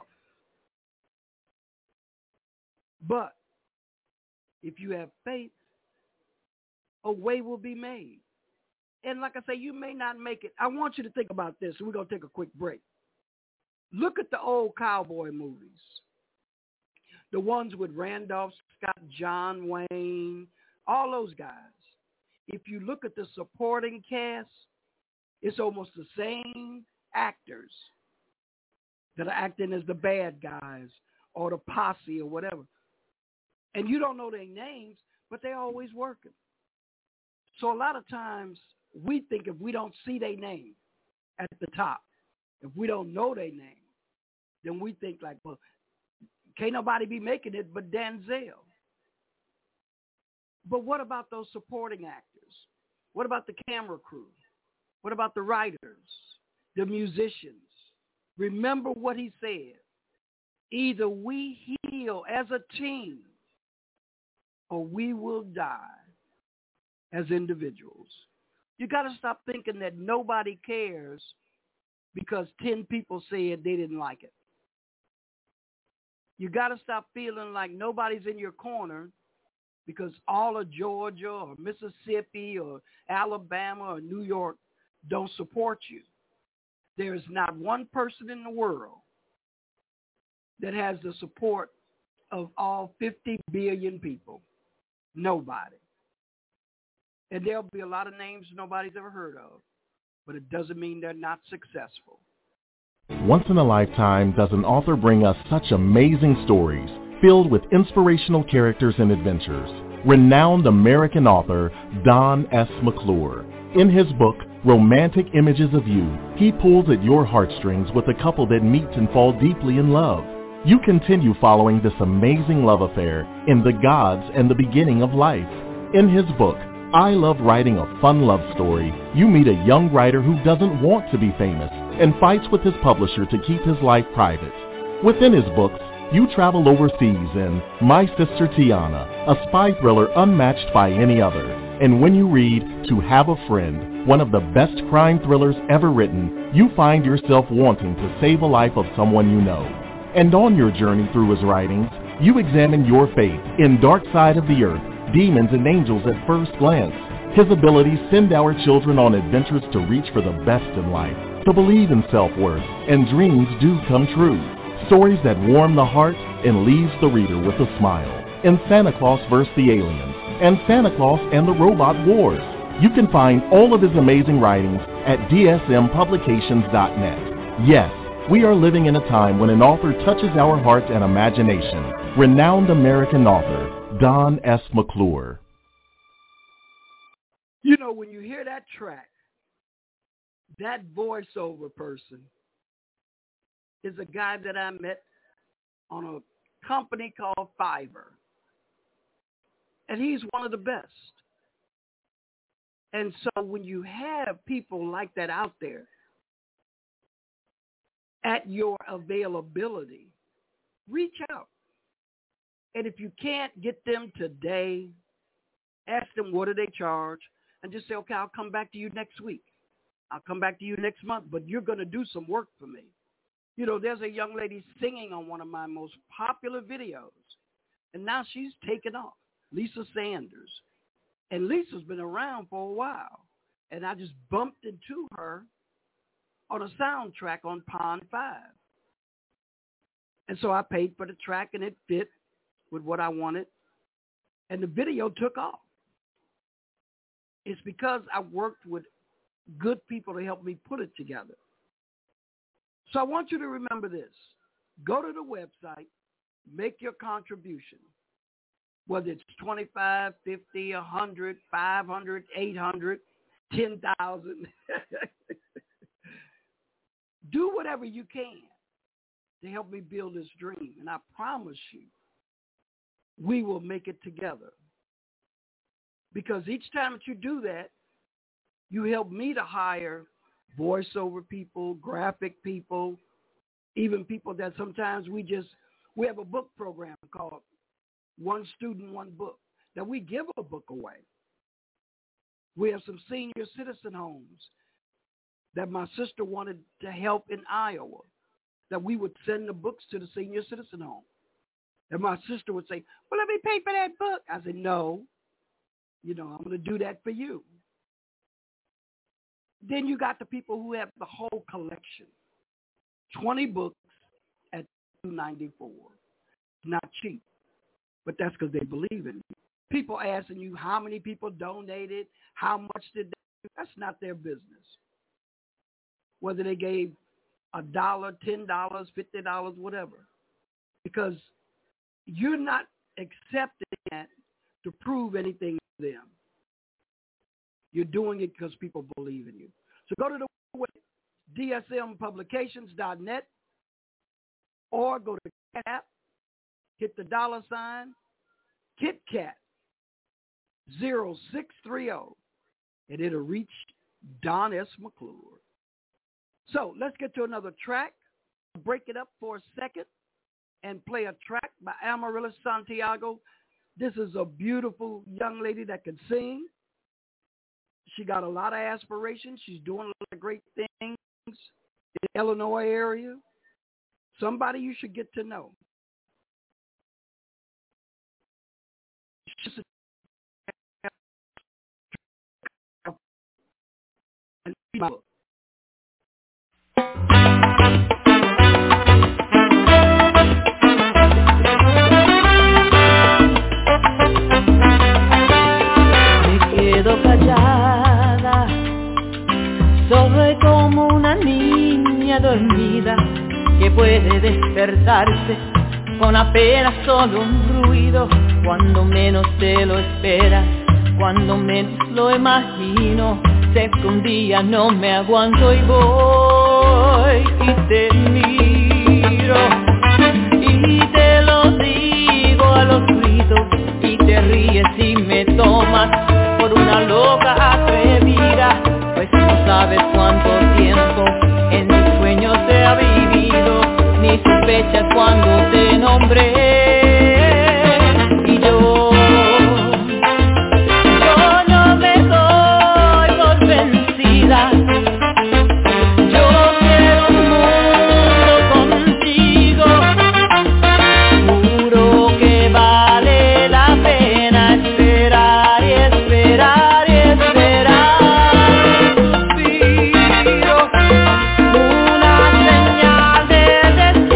But if you have faith, a way will be made. And like I say, you may not make it. I want you to think about this. We're going to take a quick break. Look at the old cowboy movies. The ones with Randolph Scott, John Wayne, all those guys. If you look at the supporting cast, it's almost the same actors that are acting as the bad guys or the posse or whatever. And you don't know their names, but they're always working. So a lot of times we think if we don't see their name at the top, if we don't know their name, then we think like, well, can't nobody be making it but Denzel. But what about those supporting actors? What about the camera crew? What about the writers, the musicians? Remember what he said. Either we heal as a team or we will die as individuals. You got to stop thinking that nobody cares because ten people said they didn't like it. You got to stop feeling like nobody's in your corner because all of Georgia or Mississippi or Alabama or New York don't support you. There is not one person in the world that has the support of all fifty billion people. Nobody. And there'll be a lot of names nobody's ever heard of, but it doesn't mean they're not successful. Once in a lifetime does an author bring us such amazing stories filled with inspirational characters and adventures. Renowned American author Don S. McClure. In his book, Romantic Images of You, he pulls at your heartstrings with a couple that meet and fall deeply in love. You continue following this amazing love affair in The Gods and the Beginning of Life. In his book, I Love Writing a Fun Love Story, you meet a young writer who doesn't want to be famous and fights with his publisher to keep his life private. Within his books, you travel overseas in My Sister Tiana, a spy thriller unmatched by any other. And when you read To Have a Friend, one of the best crime thrillers ever written, you find yourself wanting to save a life of someone you know. And on your journey through his writings, you examine your fate in Dark Side of the Earth, Demons and Angels at First Glance. His abilities send our children on adventures to reach for the best in life, to believe in self-worth, and dreams do come true. Stories that warm the heart and leaves the reader with a smile. In Santa Claus versus the Aliens and Santa Claus and the Robot Wars. You can find all of his amazing writings at D S M publications dot net. Yes, we are living in a time when an author touches our heart and imagination. Renowned American author Don S. McClure. You know, when you hear that track, that voiceover person is a guy that I met on a company called Fiverr. And he's one of the best. And so when you have people like that out there at your availability, reach out. And if you can't get them today, ask them what do they charge, and just say, okay, I'll come back to you next week. I'll come back to you next month, but you're going to do some work for me. You know, there's a young lady singing on one of my most popular videos, and now she's taken off, Lisa Sanders. And Lisa's been around for a while, and I just bumped into her on a soundtrack on Pond five. And so I paid for the track, and it fit with what I wanted, and the video took off. It's because I worked with good people to help me put it together. So I want you to remember this. Go to the website, make your contribution, whether it's twenty-five, fifty, one hundred, five hundred, eight hundred, ten thousand. Do whatever you can to help me build this dream. And I promise you, we will make it together. Because each time that you do that, you help me to hire voiceover people, graphic people, even people that sometimes we just, we have a book program called One Student, One Book, that we give a book away. We have some senior citizen homes that my sister wanted to help in Iowa, that we would send the books to the senior citizen home. And my sister would say, well, let me pay for that book. I said, no, you know, I'm going to do that for you. Then you got the people who have the whole collection, twenty books at two ninety-four. Not cheap, but that's because they believe in you. People asking you how many people donated, how much did they do, that's not their business. Whether they gave a dollar, ten dollars, fifty dollars, whatever. Because you're not accepting that to prove anything to them. You're doing it because people believe in you. So go to the website, D S M publications dot net, or go to Cat, hit the dollar sign, KitKat zero six three zero, and it'll reach Don S. McClure. So let's get to another track. Break it up for a second and play a track by Amaryllis Santiago. This is a beautiful young lady that can sing. She got a lot of aspirations. She's doing a lot of great things in the Illinois area. Somebody you should get to know. Callada, soy como una niña dormida que puede despertarse con apenas solo un ruido, cuando menos te lo esperas, cuando menos lo imagino. Sé que un día no me aguanto y voy y te miro y te lo digo a los gritos y te ríes y me tomas por una loca atrevida, pues no sabes cuánto tiempo en mis sueños te ha vivido, ni sospechas cuando te nombré. Y yo, yo no me doy por vencida. Yo quiero un mundo contigo, juro que vale la pena esperar y esperar y esperar. Suspiro, una señal de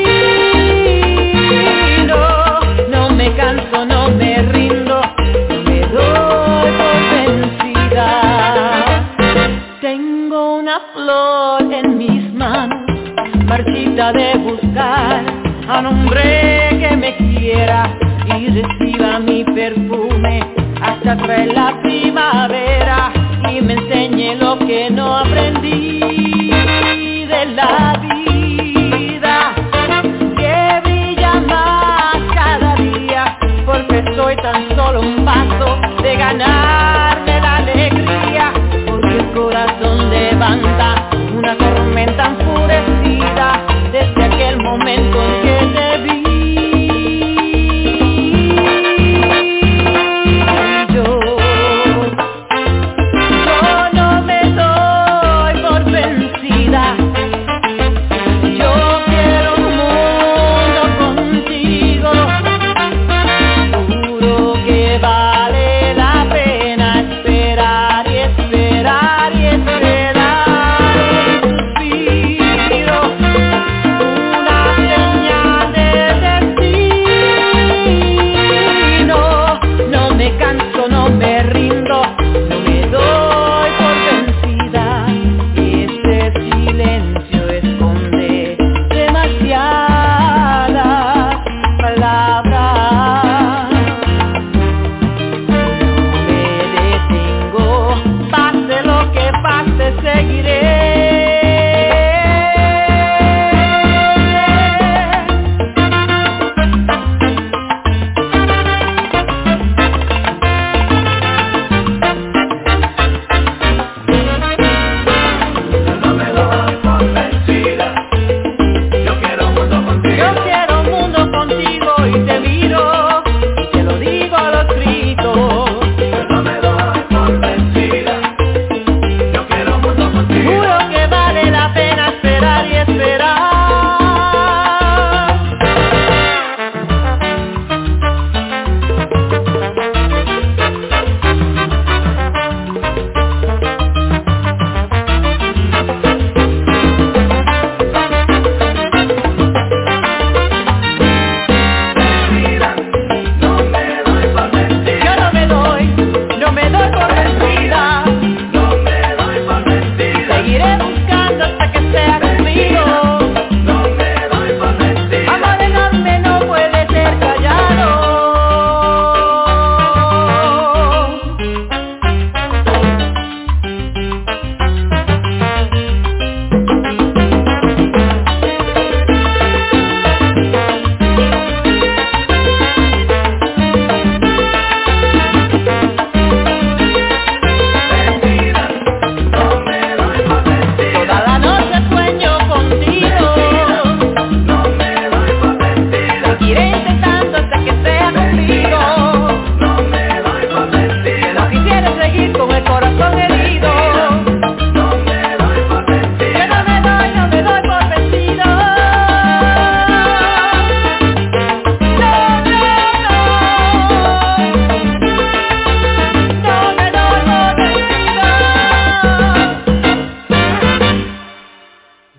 destino. No me canso, no me rindo, no me doy por vencida. Tengo una flor en mis manos, marchita de buscar a un hombre que me quiera y reciba mi perfume hasta traer la primavera y me enseñe lo que no aprendí de la vida, que brilla más cada día, porque estoy tan solo un paso de ganarme la alegría.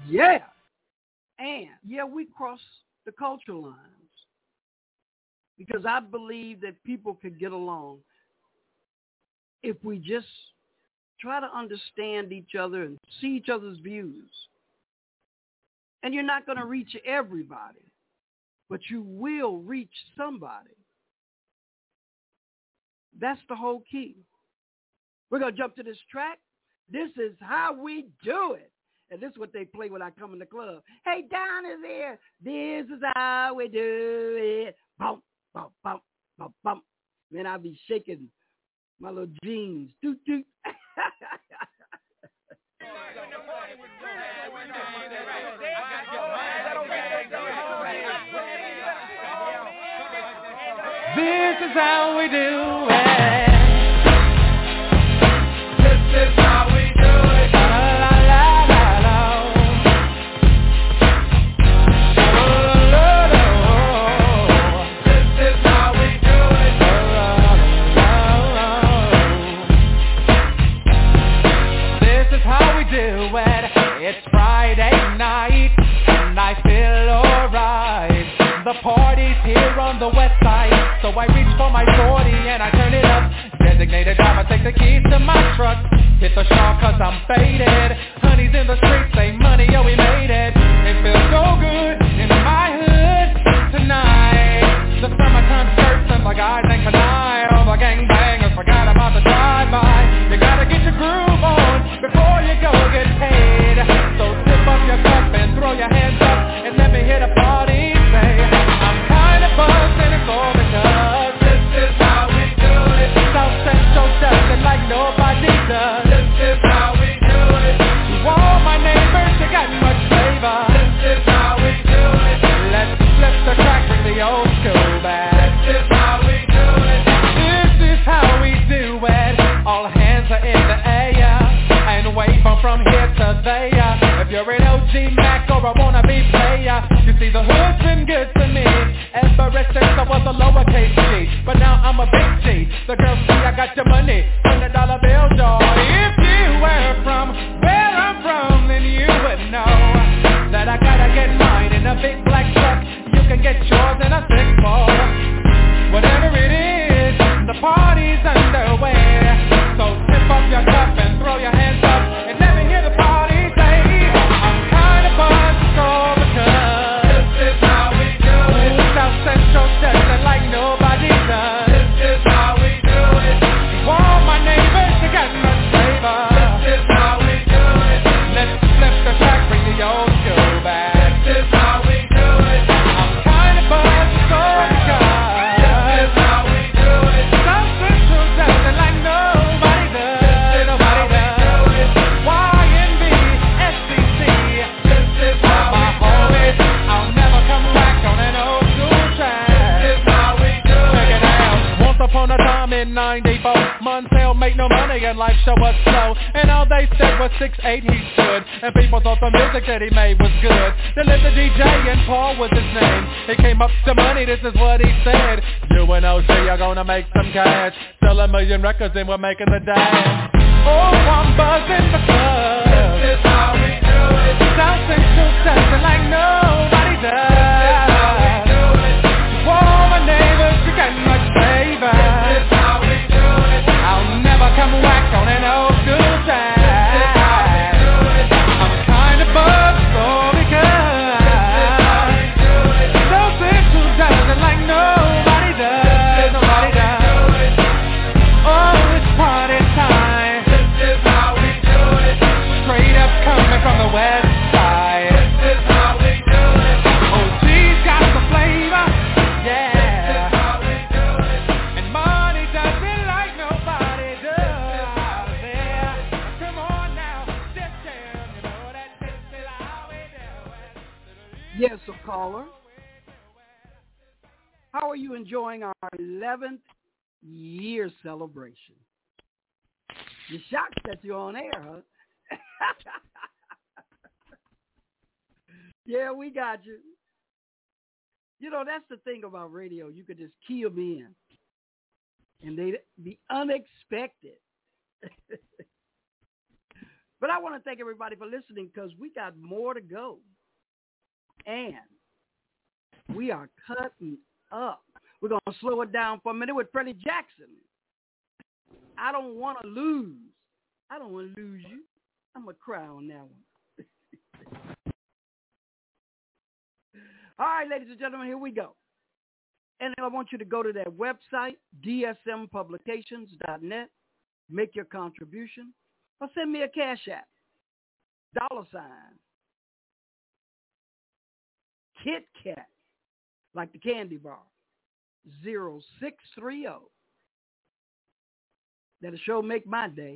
Yeah. And, yeah, we cross the cultural lines because I believe that people could get along if we just try to understand each other and see each other's views. And you're not going to reach everybody, but you will reach somebody. That's the whole key. We're going to jump to this track. This is how we do it. And this is what they play when I come in the club. Hey, Don is here. This is how we do it. Bump, bump, bump, bump, bump. Then I'll be shaking my little jeans. Doot, doot. This is how we do it. This is how we do it. La la la la la. La la la. This is how we do it. La la la. This is how we do it. It's Friday night and I feel alright. The party's here on the west side, so I reach for my forty and I turn it up. Designated driver, take the keys to my truck. Hit the shawl cause I'm faded. Honey's in the streets, say money, yo we made it. It feels so good in my hood tonight. The summertime skirts and the guys ain't canine. All the gangbangers forgot about the drive-by. You gotta get your groove on before you go get paid. So tip up your cup and throw your hands up and let me hit a party. I'm kinda buzzed and it's all because this is how we do it. South Central does it like nobody does. This is how we do it. To all my neighbors, you got much flavor. This is how we do it. Let's flip the track, bring the old school back. This is how we do it. This is how we do it. All hands are in the air and wave from from here to there. If you're an O G Mac or a wannabe player, you see the hood's been good to me. Ever since I was a lowercase G, but now I'm a big G. The girls see I got your money, hundred dollar bill, y'all. If you were from where I'm from, then you would know that I gotta get mine in a big black truck. You can get yours in a six ball. Whatever it is, the party's underway. So tip up your cup and throw your hands up and let me hear the party say, I'm kinda buzzed all because this is how we do it. South Central does it like nobody does. This is how we do it. To all my neighbors, you got much flavor. This is how we do it. Let's flip the track, bring the old school back. This is how we do it. I'm kinda buzzed all because this is how we do it. South Central does it like nobody does. Nobody does. Y N B, S C C. This is how my homies. I'll never come back on an old school track. This is how we do it. Check it out. Once upon a time in ninety-four, Montel made no money and life show was slow. And all they said was six eight he stood. And people thought the music that he made was good. Then lived the D J and Paul was his name. He came up to money, this is what he said. You and O G are gonna make some cash. Sell a million records and we're making the dash. Oh, I'm buzzing the club. This is how we do it. South Central does it like nobody does. This is how we do it. To all my neighbors, you got much flavor. This is how we do it. I'll never come whack on an old school track. This is how we do it. I'm kinda buzzed all because this is how we do it. South Central does it like nobody does. Nobody does. Oh, it's party time. This is how we do it. Straight up coming from the west side. This is how we do it. Oh, she's got the flavor. Yeah. This is how we do it. And money does it like nobody does. Yeah. Come on now, just tell you know that this is how we do it. Yes, a caller. How are you enjoying our eleventh year celebration? You're shocked that you're on air, huh? Yeah, we got you. You know, that's the thing about radio. You could just key them in, and they'd be unexpected. But I want to thank everybody for listening because we got more to go. And we are cutting up. We're going to slow it down for a minute with Freddie Jackson. I don't want to lose. I don't want to lose you. I'm going to cry on that one. All right, ladies and gentlemen, here we go. And I want you to go to that website, D S M publications dot net, make your contribution, or send me a cash app, dollar sign, Kit Kat, like the candy bar, zero six three zero. That'll sure make my day.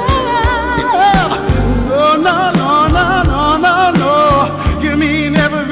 No, no, no, no, no, no. You mean every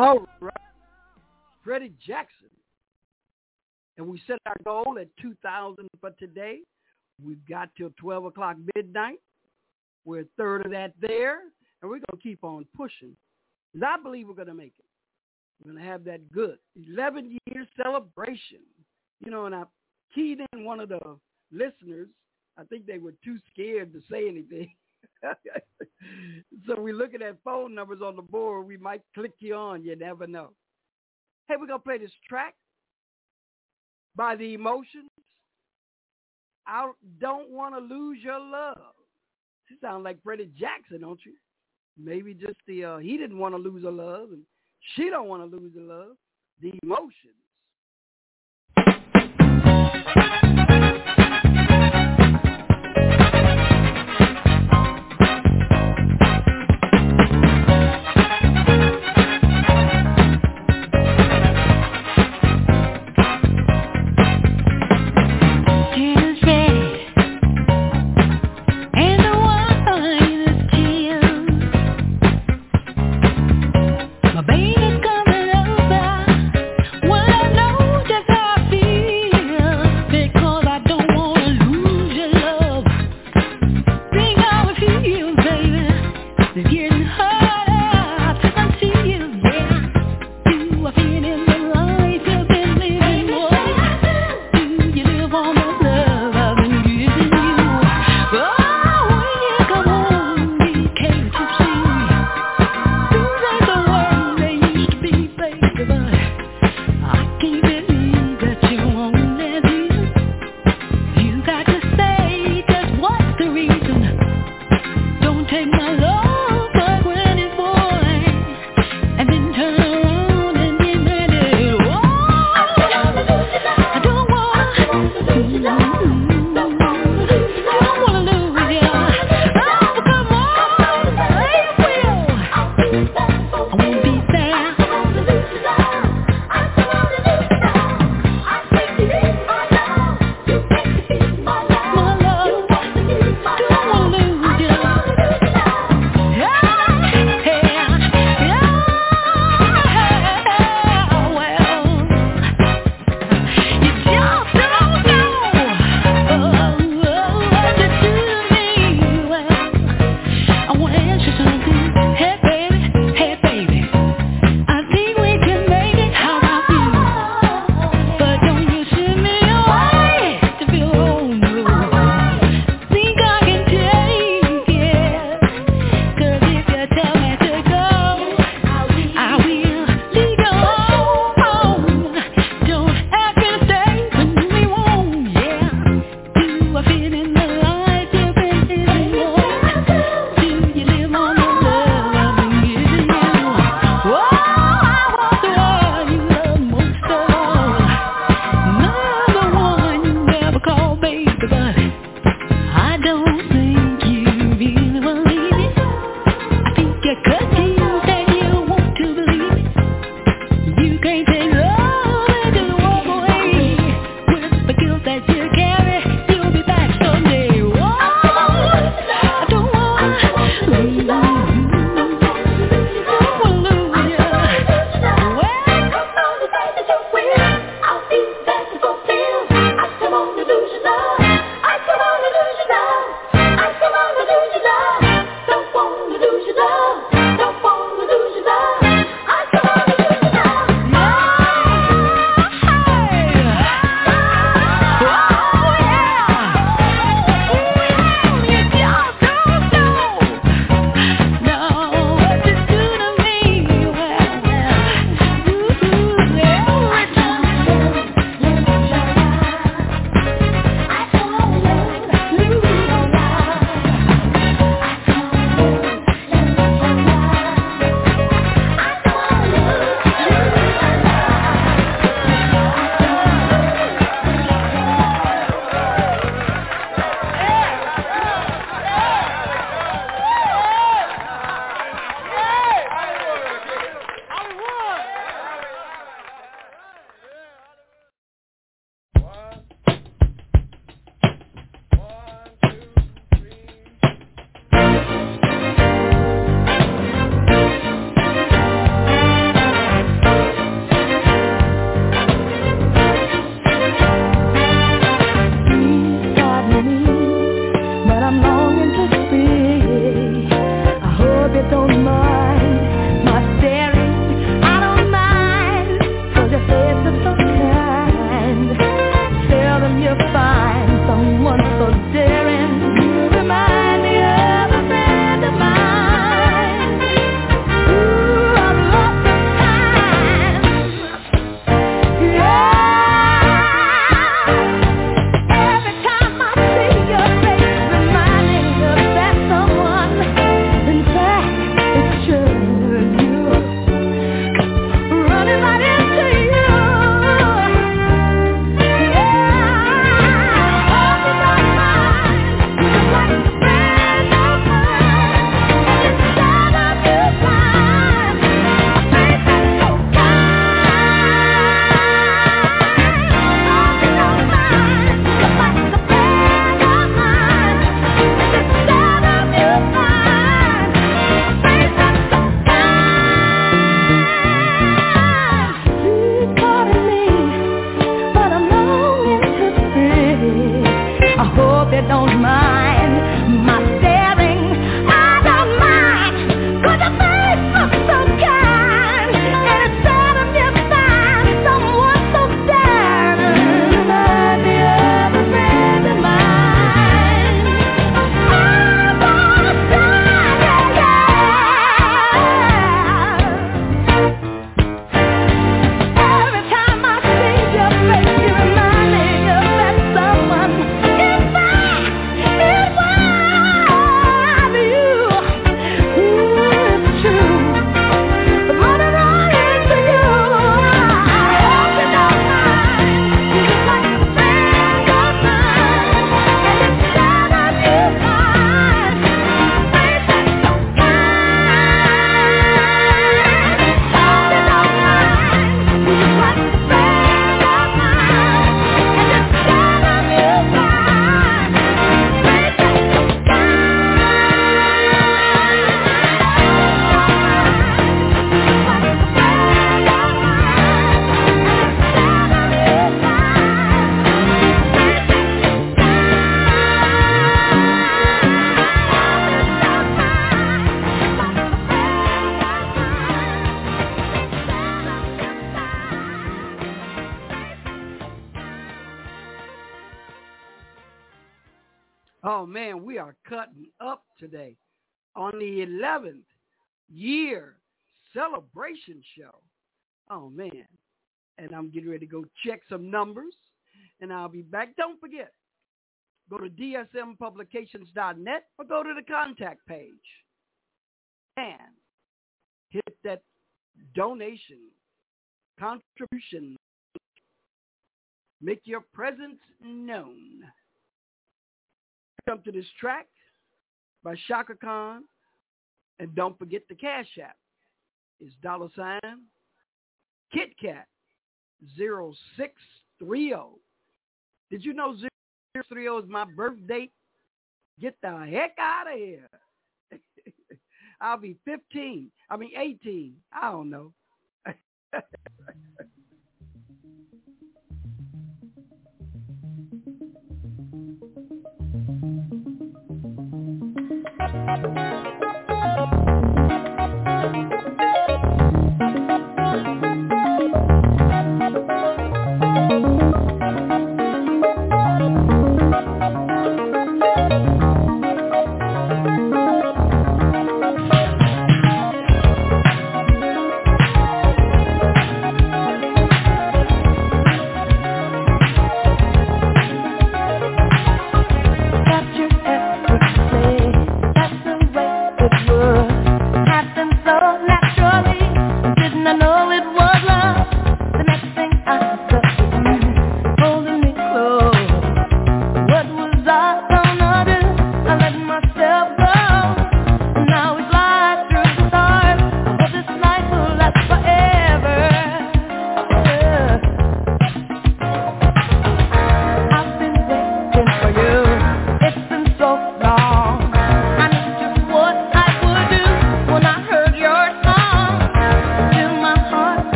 All right. Freddie Jackson. And we set our goal at two thousand for today. We've got till twelve o'clock midnight. We're a third of that there. And we're going to keep on pushing. Because I believe we're going to make it. We're going to have that good eleven-year celebration. You know, and I keyed in one of the listeners. I think they were too scared to say anything. So we're looking at phone numbers on the board. We might click you on. You never know. Hey, we're going to play this track by The Emotions. I don't want to lose your love. You sound like Freddie Jackson, don't you? Maybe just the, uh, he didn't want to lose her love, and she don't want to lose her love. The Emotions. Because Oh, man, we are cutting up today on the eleventh year celebration show. Oh, man. And I'm getting ready to go check some numbers, and I'll be back. Don't forget, go to D S M publications dot net or go to the contact page and hit that donation, contribution, make your presence known. Come to this track by Shaka Khan, and don't forget the Cash App. It's dollar sign Kit Kat zero six three zero. Did you know zero six three zero is my birth date? Get the heck out of here. I'll be fifteen. I mean eighteen. I don't know. That's the way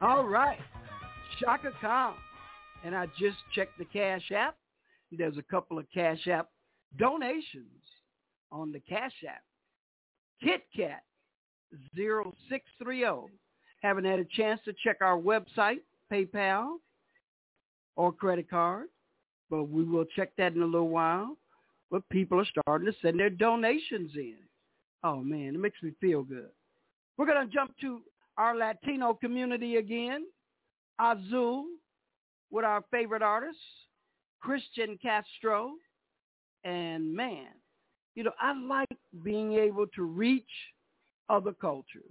All right. Chaka Khan. And I just checked the Cash App. There's a couple of Cash App donations on the Cash App. Kit Kat zero six three zero. Haven't had a chance to check our website, PayPal, or credit card, but we will check that in a little while. But people are starting to send their donations in. Oh, man, it makes me feel good. We're going to jump to our Latino community again. Azul, with our favorite artist, Christian Castro. And, man, you know, I like being able to reach other cultures.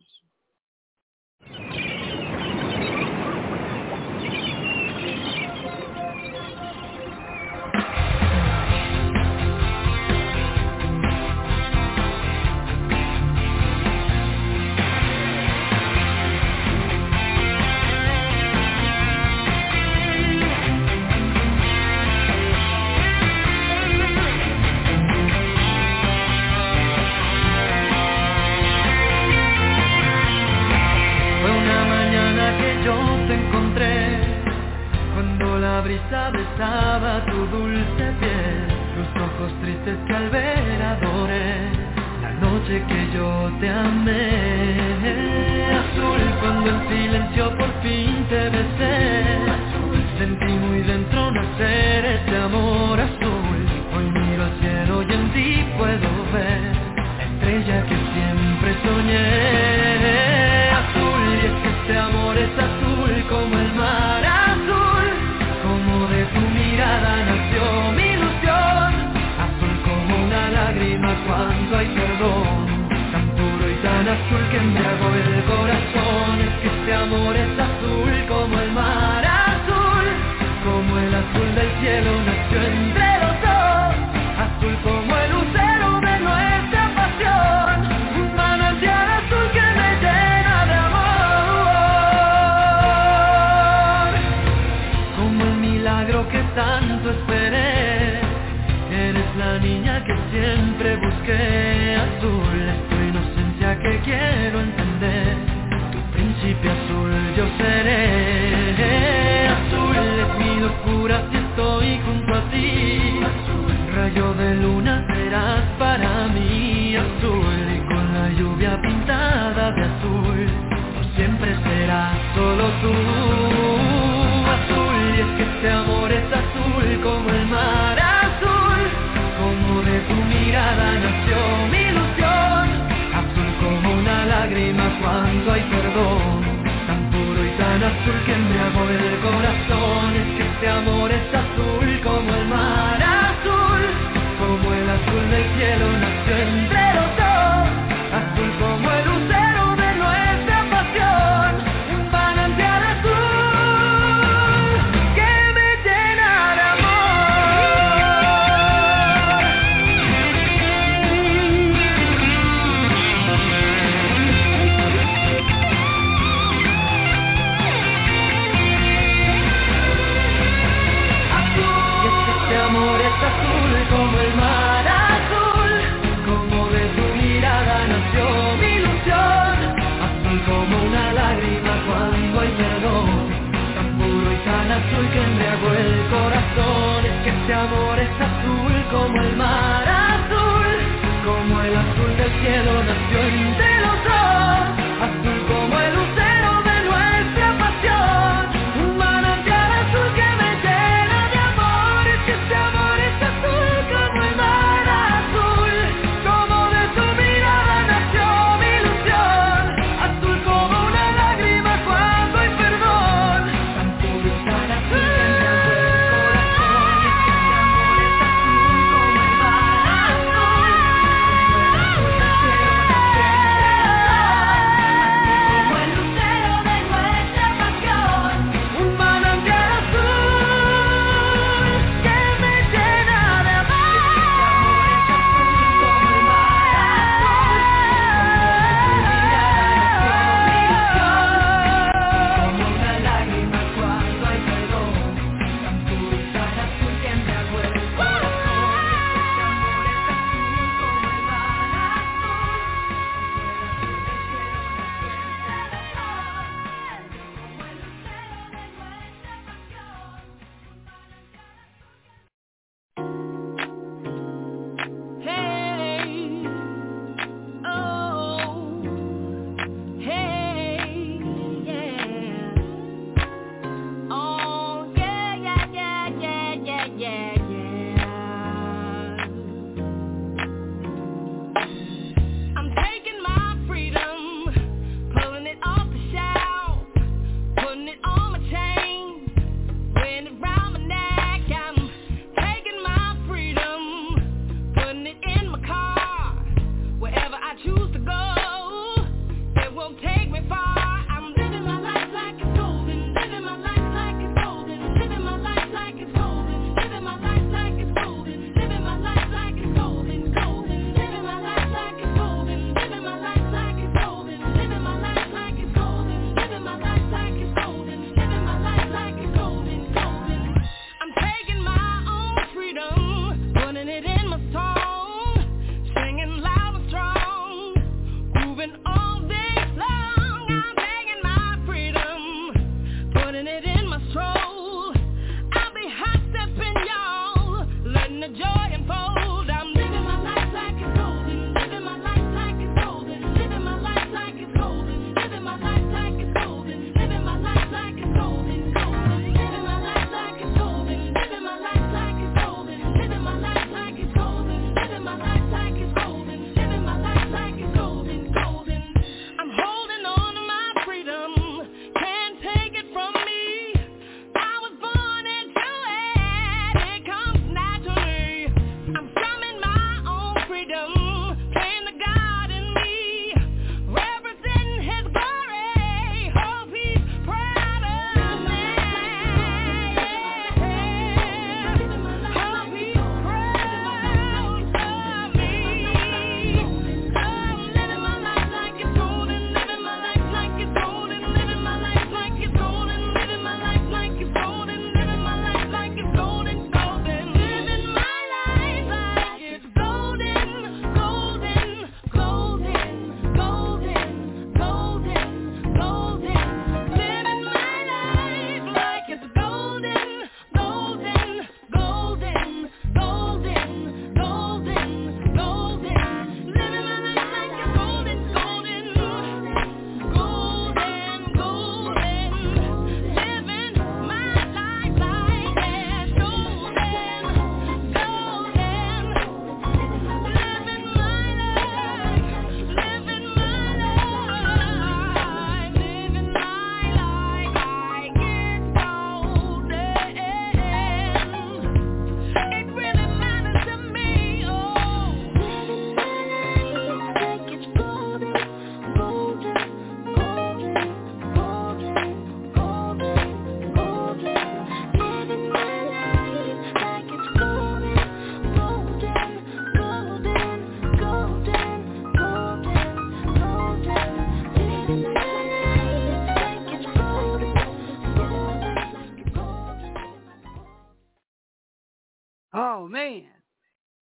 Brisa besaba tu dulce piel, tus ojos tristes que al ver adoré, la noche que yo te amé. Azul, cuando en silencio por fin te besé, sentí muy dentro nacer ese amor azul. Hoy miro al cielo y en ti puedo ver la estrella que siempre soñé. Azul, y es que este amor es azul como el mar azul. De tu mirada nació mi ilusión, azul como una lágrima cuando hay perdón, tan puro y tan azul que embriagó el corazón. Es que este amor es azul como el mar azul, como el azul del cielo nació entre los dos, azul como el lucero de nuestra pasión, un manantial azul que me llena de amor. Milagro que tanto esperé, eres la niña que siempre busqué. Azul es tu inocencia que quiero entender, tu príncipe azul yo seré. Azul es mi locura si estoy junto a ti, rayo de luna serás para mí. Azul y con la lluvia pintada de azul, por siempre serás solo tú. Azul, y es que este amor es azul como el mar azul, como de tu mirada nació mi ilusión, azul como una lágrima cuando hay perdón, tan puro y tan azul que embriagó el corazón. Es que este amor es azul como el mar azul, como el azul del cielo nació entre los dos, azul como el lucero de nuestra pasión, un manantial azul.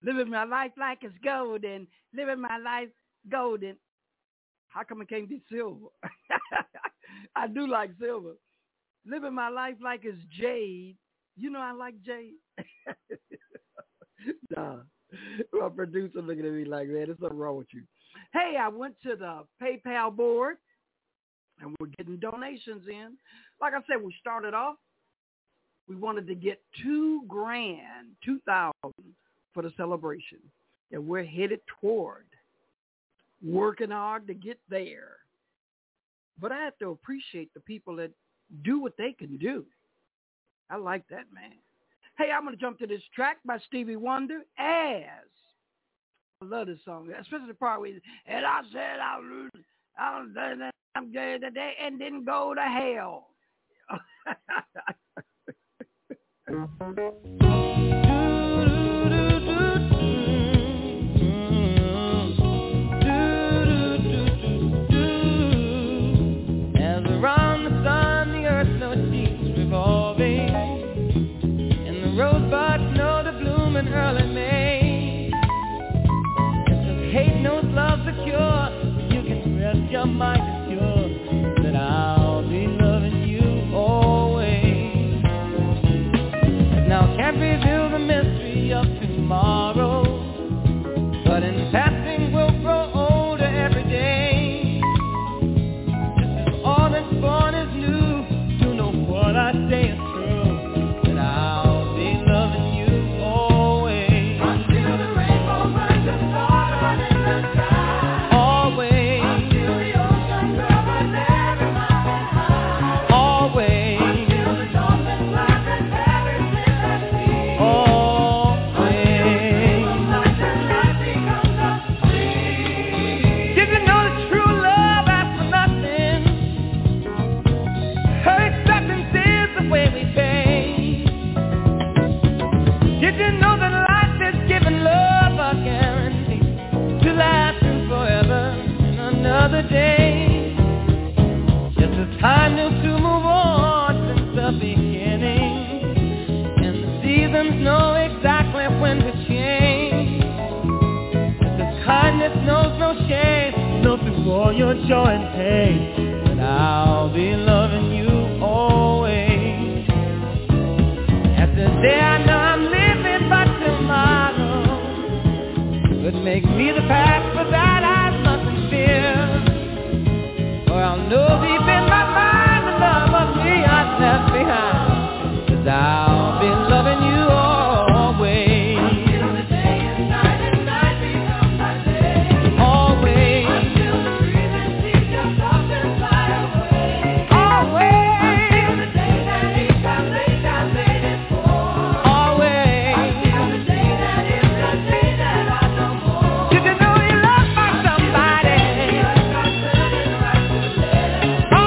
living my life like it's golden, living my life golden. How come it can't be silver? I do like silver. Living my life like it's jade. You know I like jade. Nah. My producer looking at me like, man, there's something wrong with you. Hey, I went to the PayPal board, and we're getting donations in. Like I said, we started off. We wanted to get two grand, two thousand for the celebration, and we're headed toward working hard to get there. But I have to appreciate the people that do what they can do. I like that, man. Hey, I'm going to jump to this track by Stevie Wonder, As. I love this song, especially the part where, and I said I'll lose, I'll I'm dead today and didn't go to hell. As around the sun, the earth knows she's revolving, and the rosebuds know to bloom in early May. Just as hate knows love's a cure, you can rest your mind assured that I'll be loving you always. Now can't reveal the mystery of tomorrow, but in passing we'll grow older every day. Just as all that's born is new, to know what I say is true, that I'll be loving you always. Until the rainbow burns the star in the sky. Always. Until the ocean covers every mountain high. Always. Until the dolphins laugh and perish in the sea. Always. Until the light and life becomes a sea. Did you know that true love asks for nothing? Her acceptance is the way we pay. Did you know that life is giving love a guarantee to last you forever in another day? Just as time knew to move on since the beginning, and the seasons know exactly when to change. Just as kindness knows no shame, knows through all your joy and pain, that I'll be loving you always. As today I know I'm living, but tomorrow could make me the past, but that I mustn't fear. For I'll know deep in my mind the love of me I left behind, 'cause I'll be loving you always. Until the day is night and night becomes my day. Always. Until the breathing ceases, your thoughts and fly away. Always. Until the day that each time late I made it for. Always. Until the day that is the day that I know more. Did you know you loved by somebody? Always.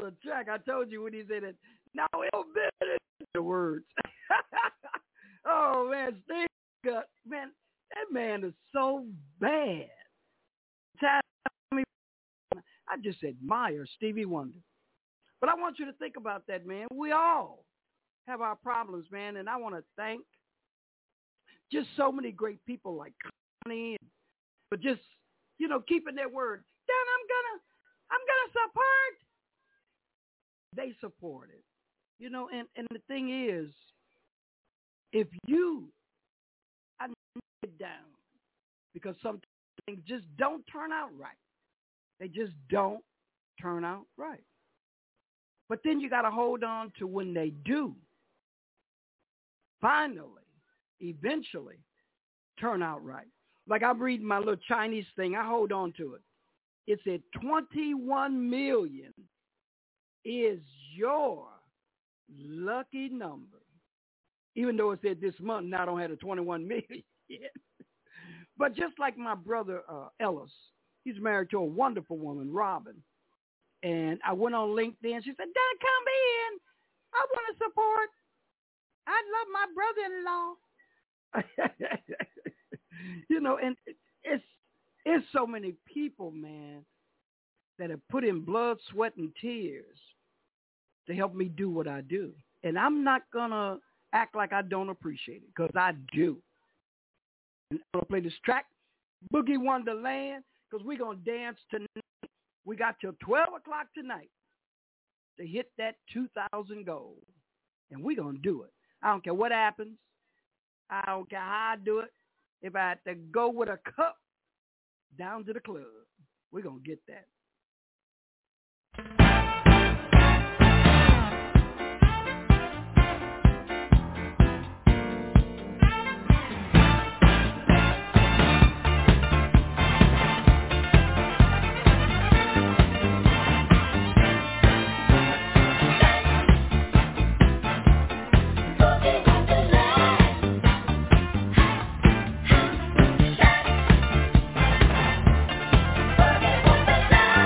Brother Chuck, I told you when he said it. Now it'll be the words. Oh, man, Steve, got, man, that man is so bad. I just admire Stevie Wonder. But I want you to think about that, man. We all have our problems, man, and I want to thank just so many great people like Connie, but just, you know, keeping their word. Then I'm gonna, I'm gonna support. They support it, you know. And, and the thing is, if you, I need it down because some things just don't turn out right. They just don't turn out right. But then you got to hold on to when they do. Finally, eventually, turn out right. Like I'm reading my little Chinese thing. I hold on to it. It said twenty-one million is your lucky number. Even though it said this month, now I don't have the twenty-one million yet. But just like my brother uh, Ellis, he's married to a wonderful woman, Robin. And I went on LinkedIn. She said, Donna, come in. I want to support. I love my brother-in-law. You know, and it's it's so many people, man, that have put in blood, sweat, and tears to help me do what I do. And I'm not going to act like I don't appreciate it, because I do. And I'm going to play this track, Boogie Wonderland, because we're going to dance tonight. We got till twelve o'clock tonight to hit that two thousand goal. And we're going to do it. I don't care what happens. I don't care how I do it. If I have to go with a cup down to the club, we're going to get that. Boogie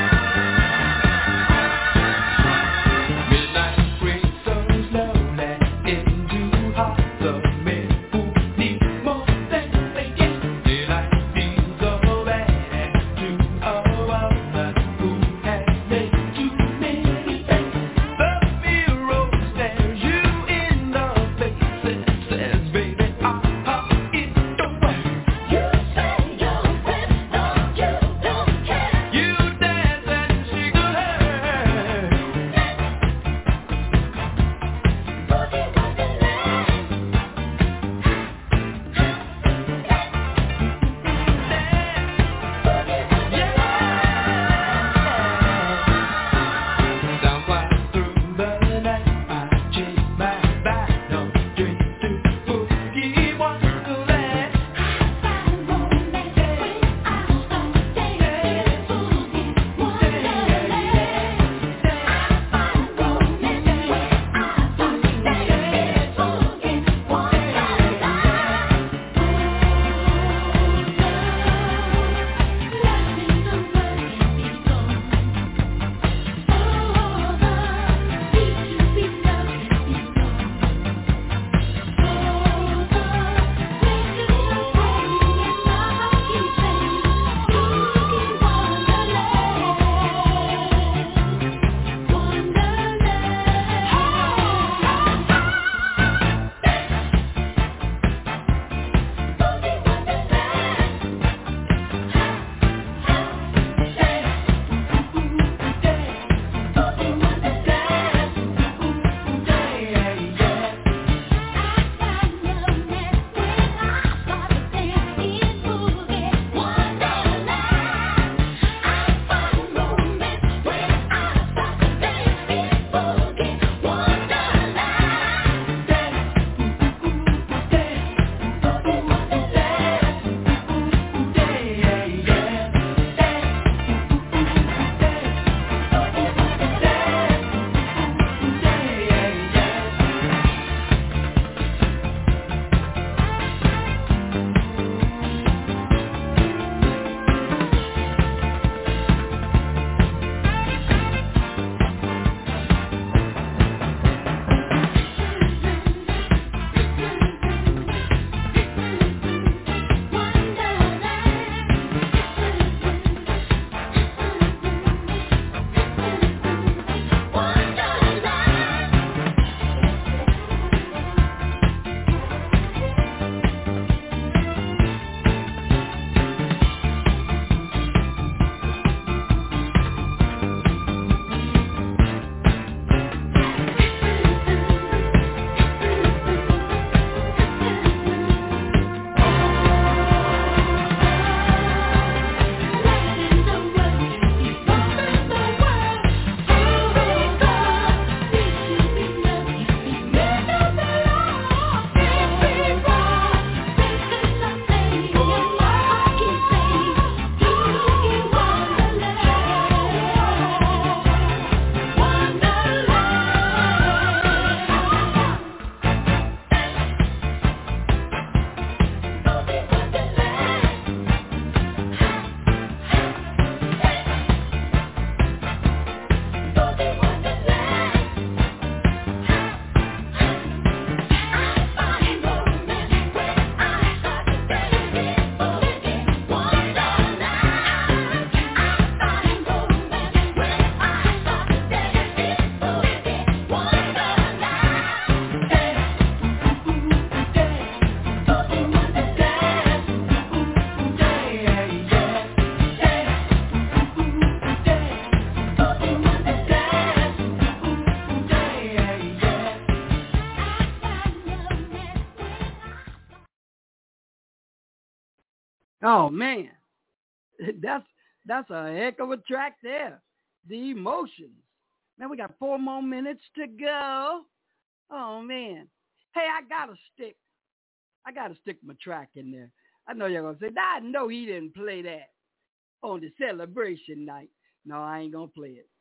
Oh, man. That's that's a heck of a track there. The Emotions. Man, we got four more minutes to go. Oh, man. Hey, I got to stick. I got to stick my track in there. I know you're going to say, I know he didn't play that on the celebration night. No, I ain't going to play it.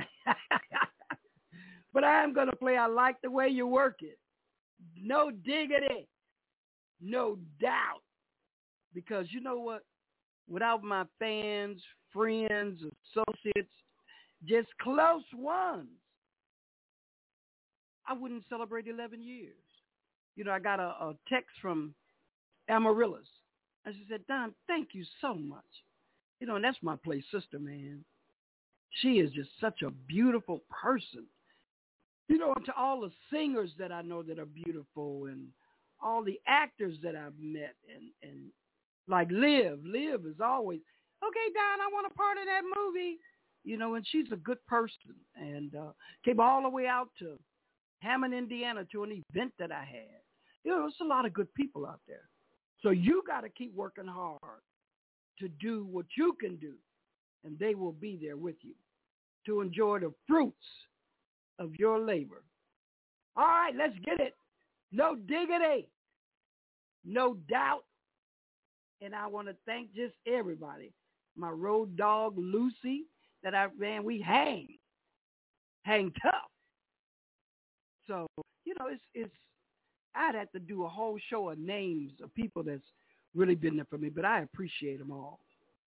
But I am going to play I Like the Way You Work It. No diggity. No doubt. Because you know what? Without my fans, friends, associates, just close ones, I wouldn't celebrate eleven years. You know, I got a, a text from Amaryllis. And she said, Don, thank you so much. You know, and that's my play sister, man. She is just such a beautiful person. You know, to all the singers that I know that are beautiful and all the actors that I've met and, and like Liv. Liv is always, okay, Don, I want a part of that movie. You know, and she's a good person. And uh, came all the way out to Hammond, Indiana to an event that I had. You know, there's a lot of good people out there. So you got to keep working hard to do what you can do. And they will be there with you to enjoy the fruits of your labor. All right, let's get it. No diggity. No doubt. And I want to thank just everybody. My road dog, Lucy, that I, man, we hang. Hang tough. So, you know, it's, it's, I'd have to do a whole show of names of people that's really been there for me, but I appreciate them all.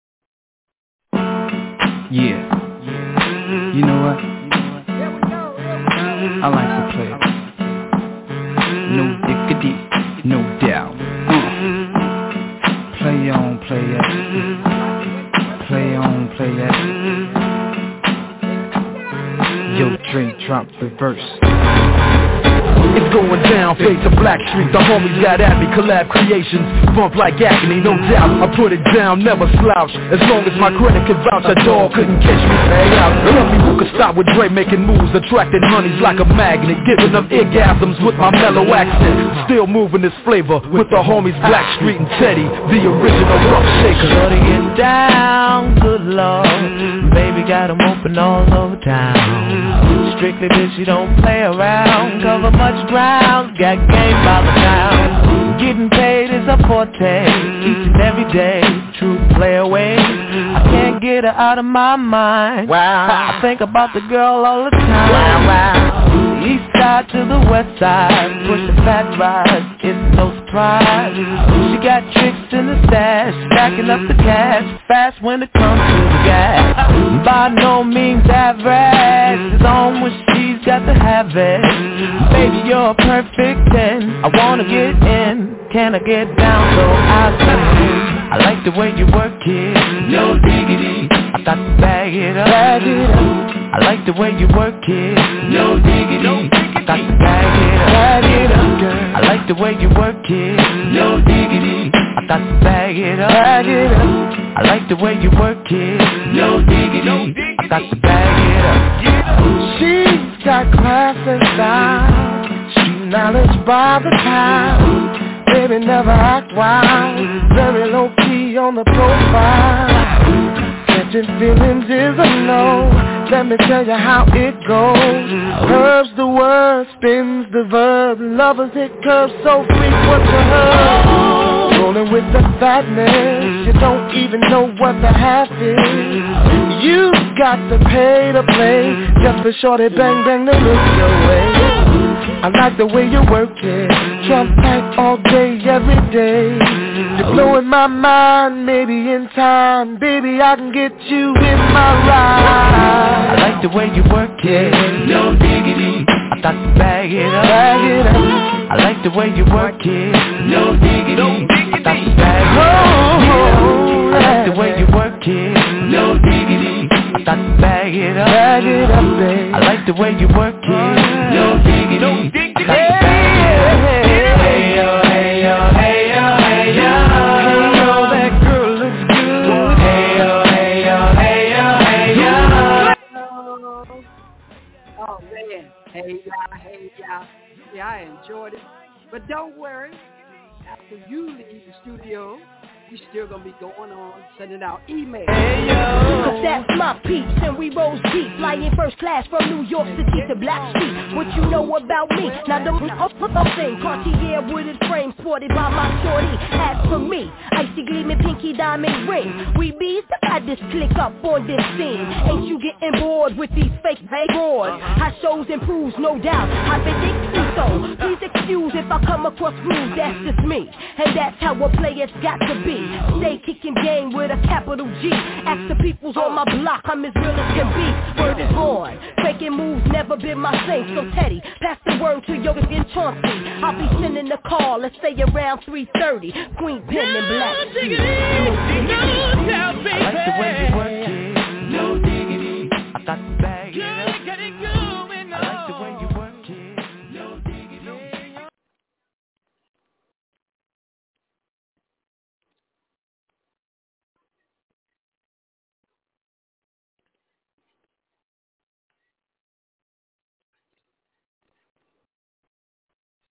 Yeah. You know what? Here we go, here we go. I like to play it. No diggity, no doubt. Uh. Play on, play that. Play on, play that. Yo, Dre dropped the verse. It's going down, face of Black Street. The homies got at me, collab creations. Bump like agony, no doubt. I put it down, never slouch. As long as my credit could vouch, a dog couldn't catch me. Hang out. Tell me who could stop with Dre making moves, attracting honeys like a magnet, giving them orgasms with my mellow accent. Still moving this flavor with the homies Black Street and Teddy, the original rough shaker. Shorty get down, good lord. Baby got 'em open all over town. Strictly bitch, you don't play around. Cover much ground, got game by the pound. Getting paid is a forte, each and every day. True play away, I can't get her out of my mind. Wow, I think about the girl all the time. Wow, wow. East side to the west side, push the fat ride, it's no surprise. She got tricks in the stash, stacking up the cash, fast when it comes to the gas. By no means average, it's on when she's got to have it. Baby, you're a perfect ten, I wanna get in, can I get down so I can? I like the way you work it, no diggity, I got to bag it up, bag it up. I like the way you work it, no diggity, I got to bag it up, bag it up, girl. I like the way you work it, no diggity, I got to bag it up, bag it up. I like the way you work it, no diggity, I got to bag it up. She's got class and style, street knowledge by the time. Baby never act wild, very low key on the profile. Catching feelings is a no, let me tell you how it goes. Curves the word, spins the verb, lovers hit curves so freak what you heard. Rolling with the fatness, you don't even know what the half is. You got to pay to play, just for shorty bang bang to look your way. I like the way you work it, jump tight all day, every day. You're blowing my mind, maybe in time, baby I can get you in my ride. I like the way you work it, no diggity, I got to bag it up, bag it up. I like the way you work it, no diggity, I got to bag it up. I like the way you work it, no diggity, I got to bag it up, bag it up, babe. I like the way you work it, no diggity, I got to bag it up. Hey yo, hey yo, hey yo, hey yo, hey yo, that girl looks good. Hey yo, hey yo, hey yo, hey yo. Oh man, hey y'all, hey y'all. Yeah, I enjoyed it. But don't worry, after you leave the studio, we still gonna be going on, sending out emails. Hey, yo. Cause that's my peeps, and we rose deep, flying first class from New York City to Blackstreet. What you know about me? Now the thing, Cartier wooded frame, sported by my shorty. As for me, icy gleaming pinky diamond ring. We bees to got this click up on this scene. Ain't you getting bored with these fake fake boards? High shows improves, no doubt. I predict you so. Please excuse if I come across rude, that's just me. And that's how a player's got to be. Stay kicking game with a capital G. Ask the peoples on my block, I'm as real as can be. Word is born. Faking moves never been my thing. So Teddy, pass the word to your in Chauncey. I'll be sending the call, let's say around three thirty. Queen Pen and Black. No diggity, no doubt, baby. I like the way you work it. No diggity. I got to bag it up.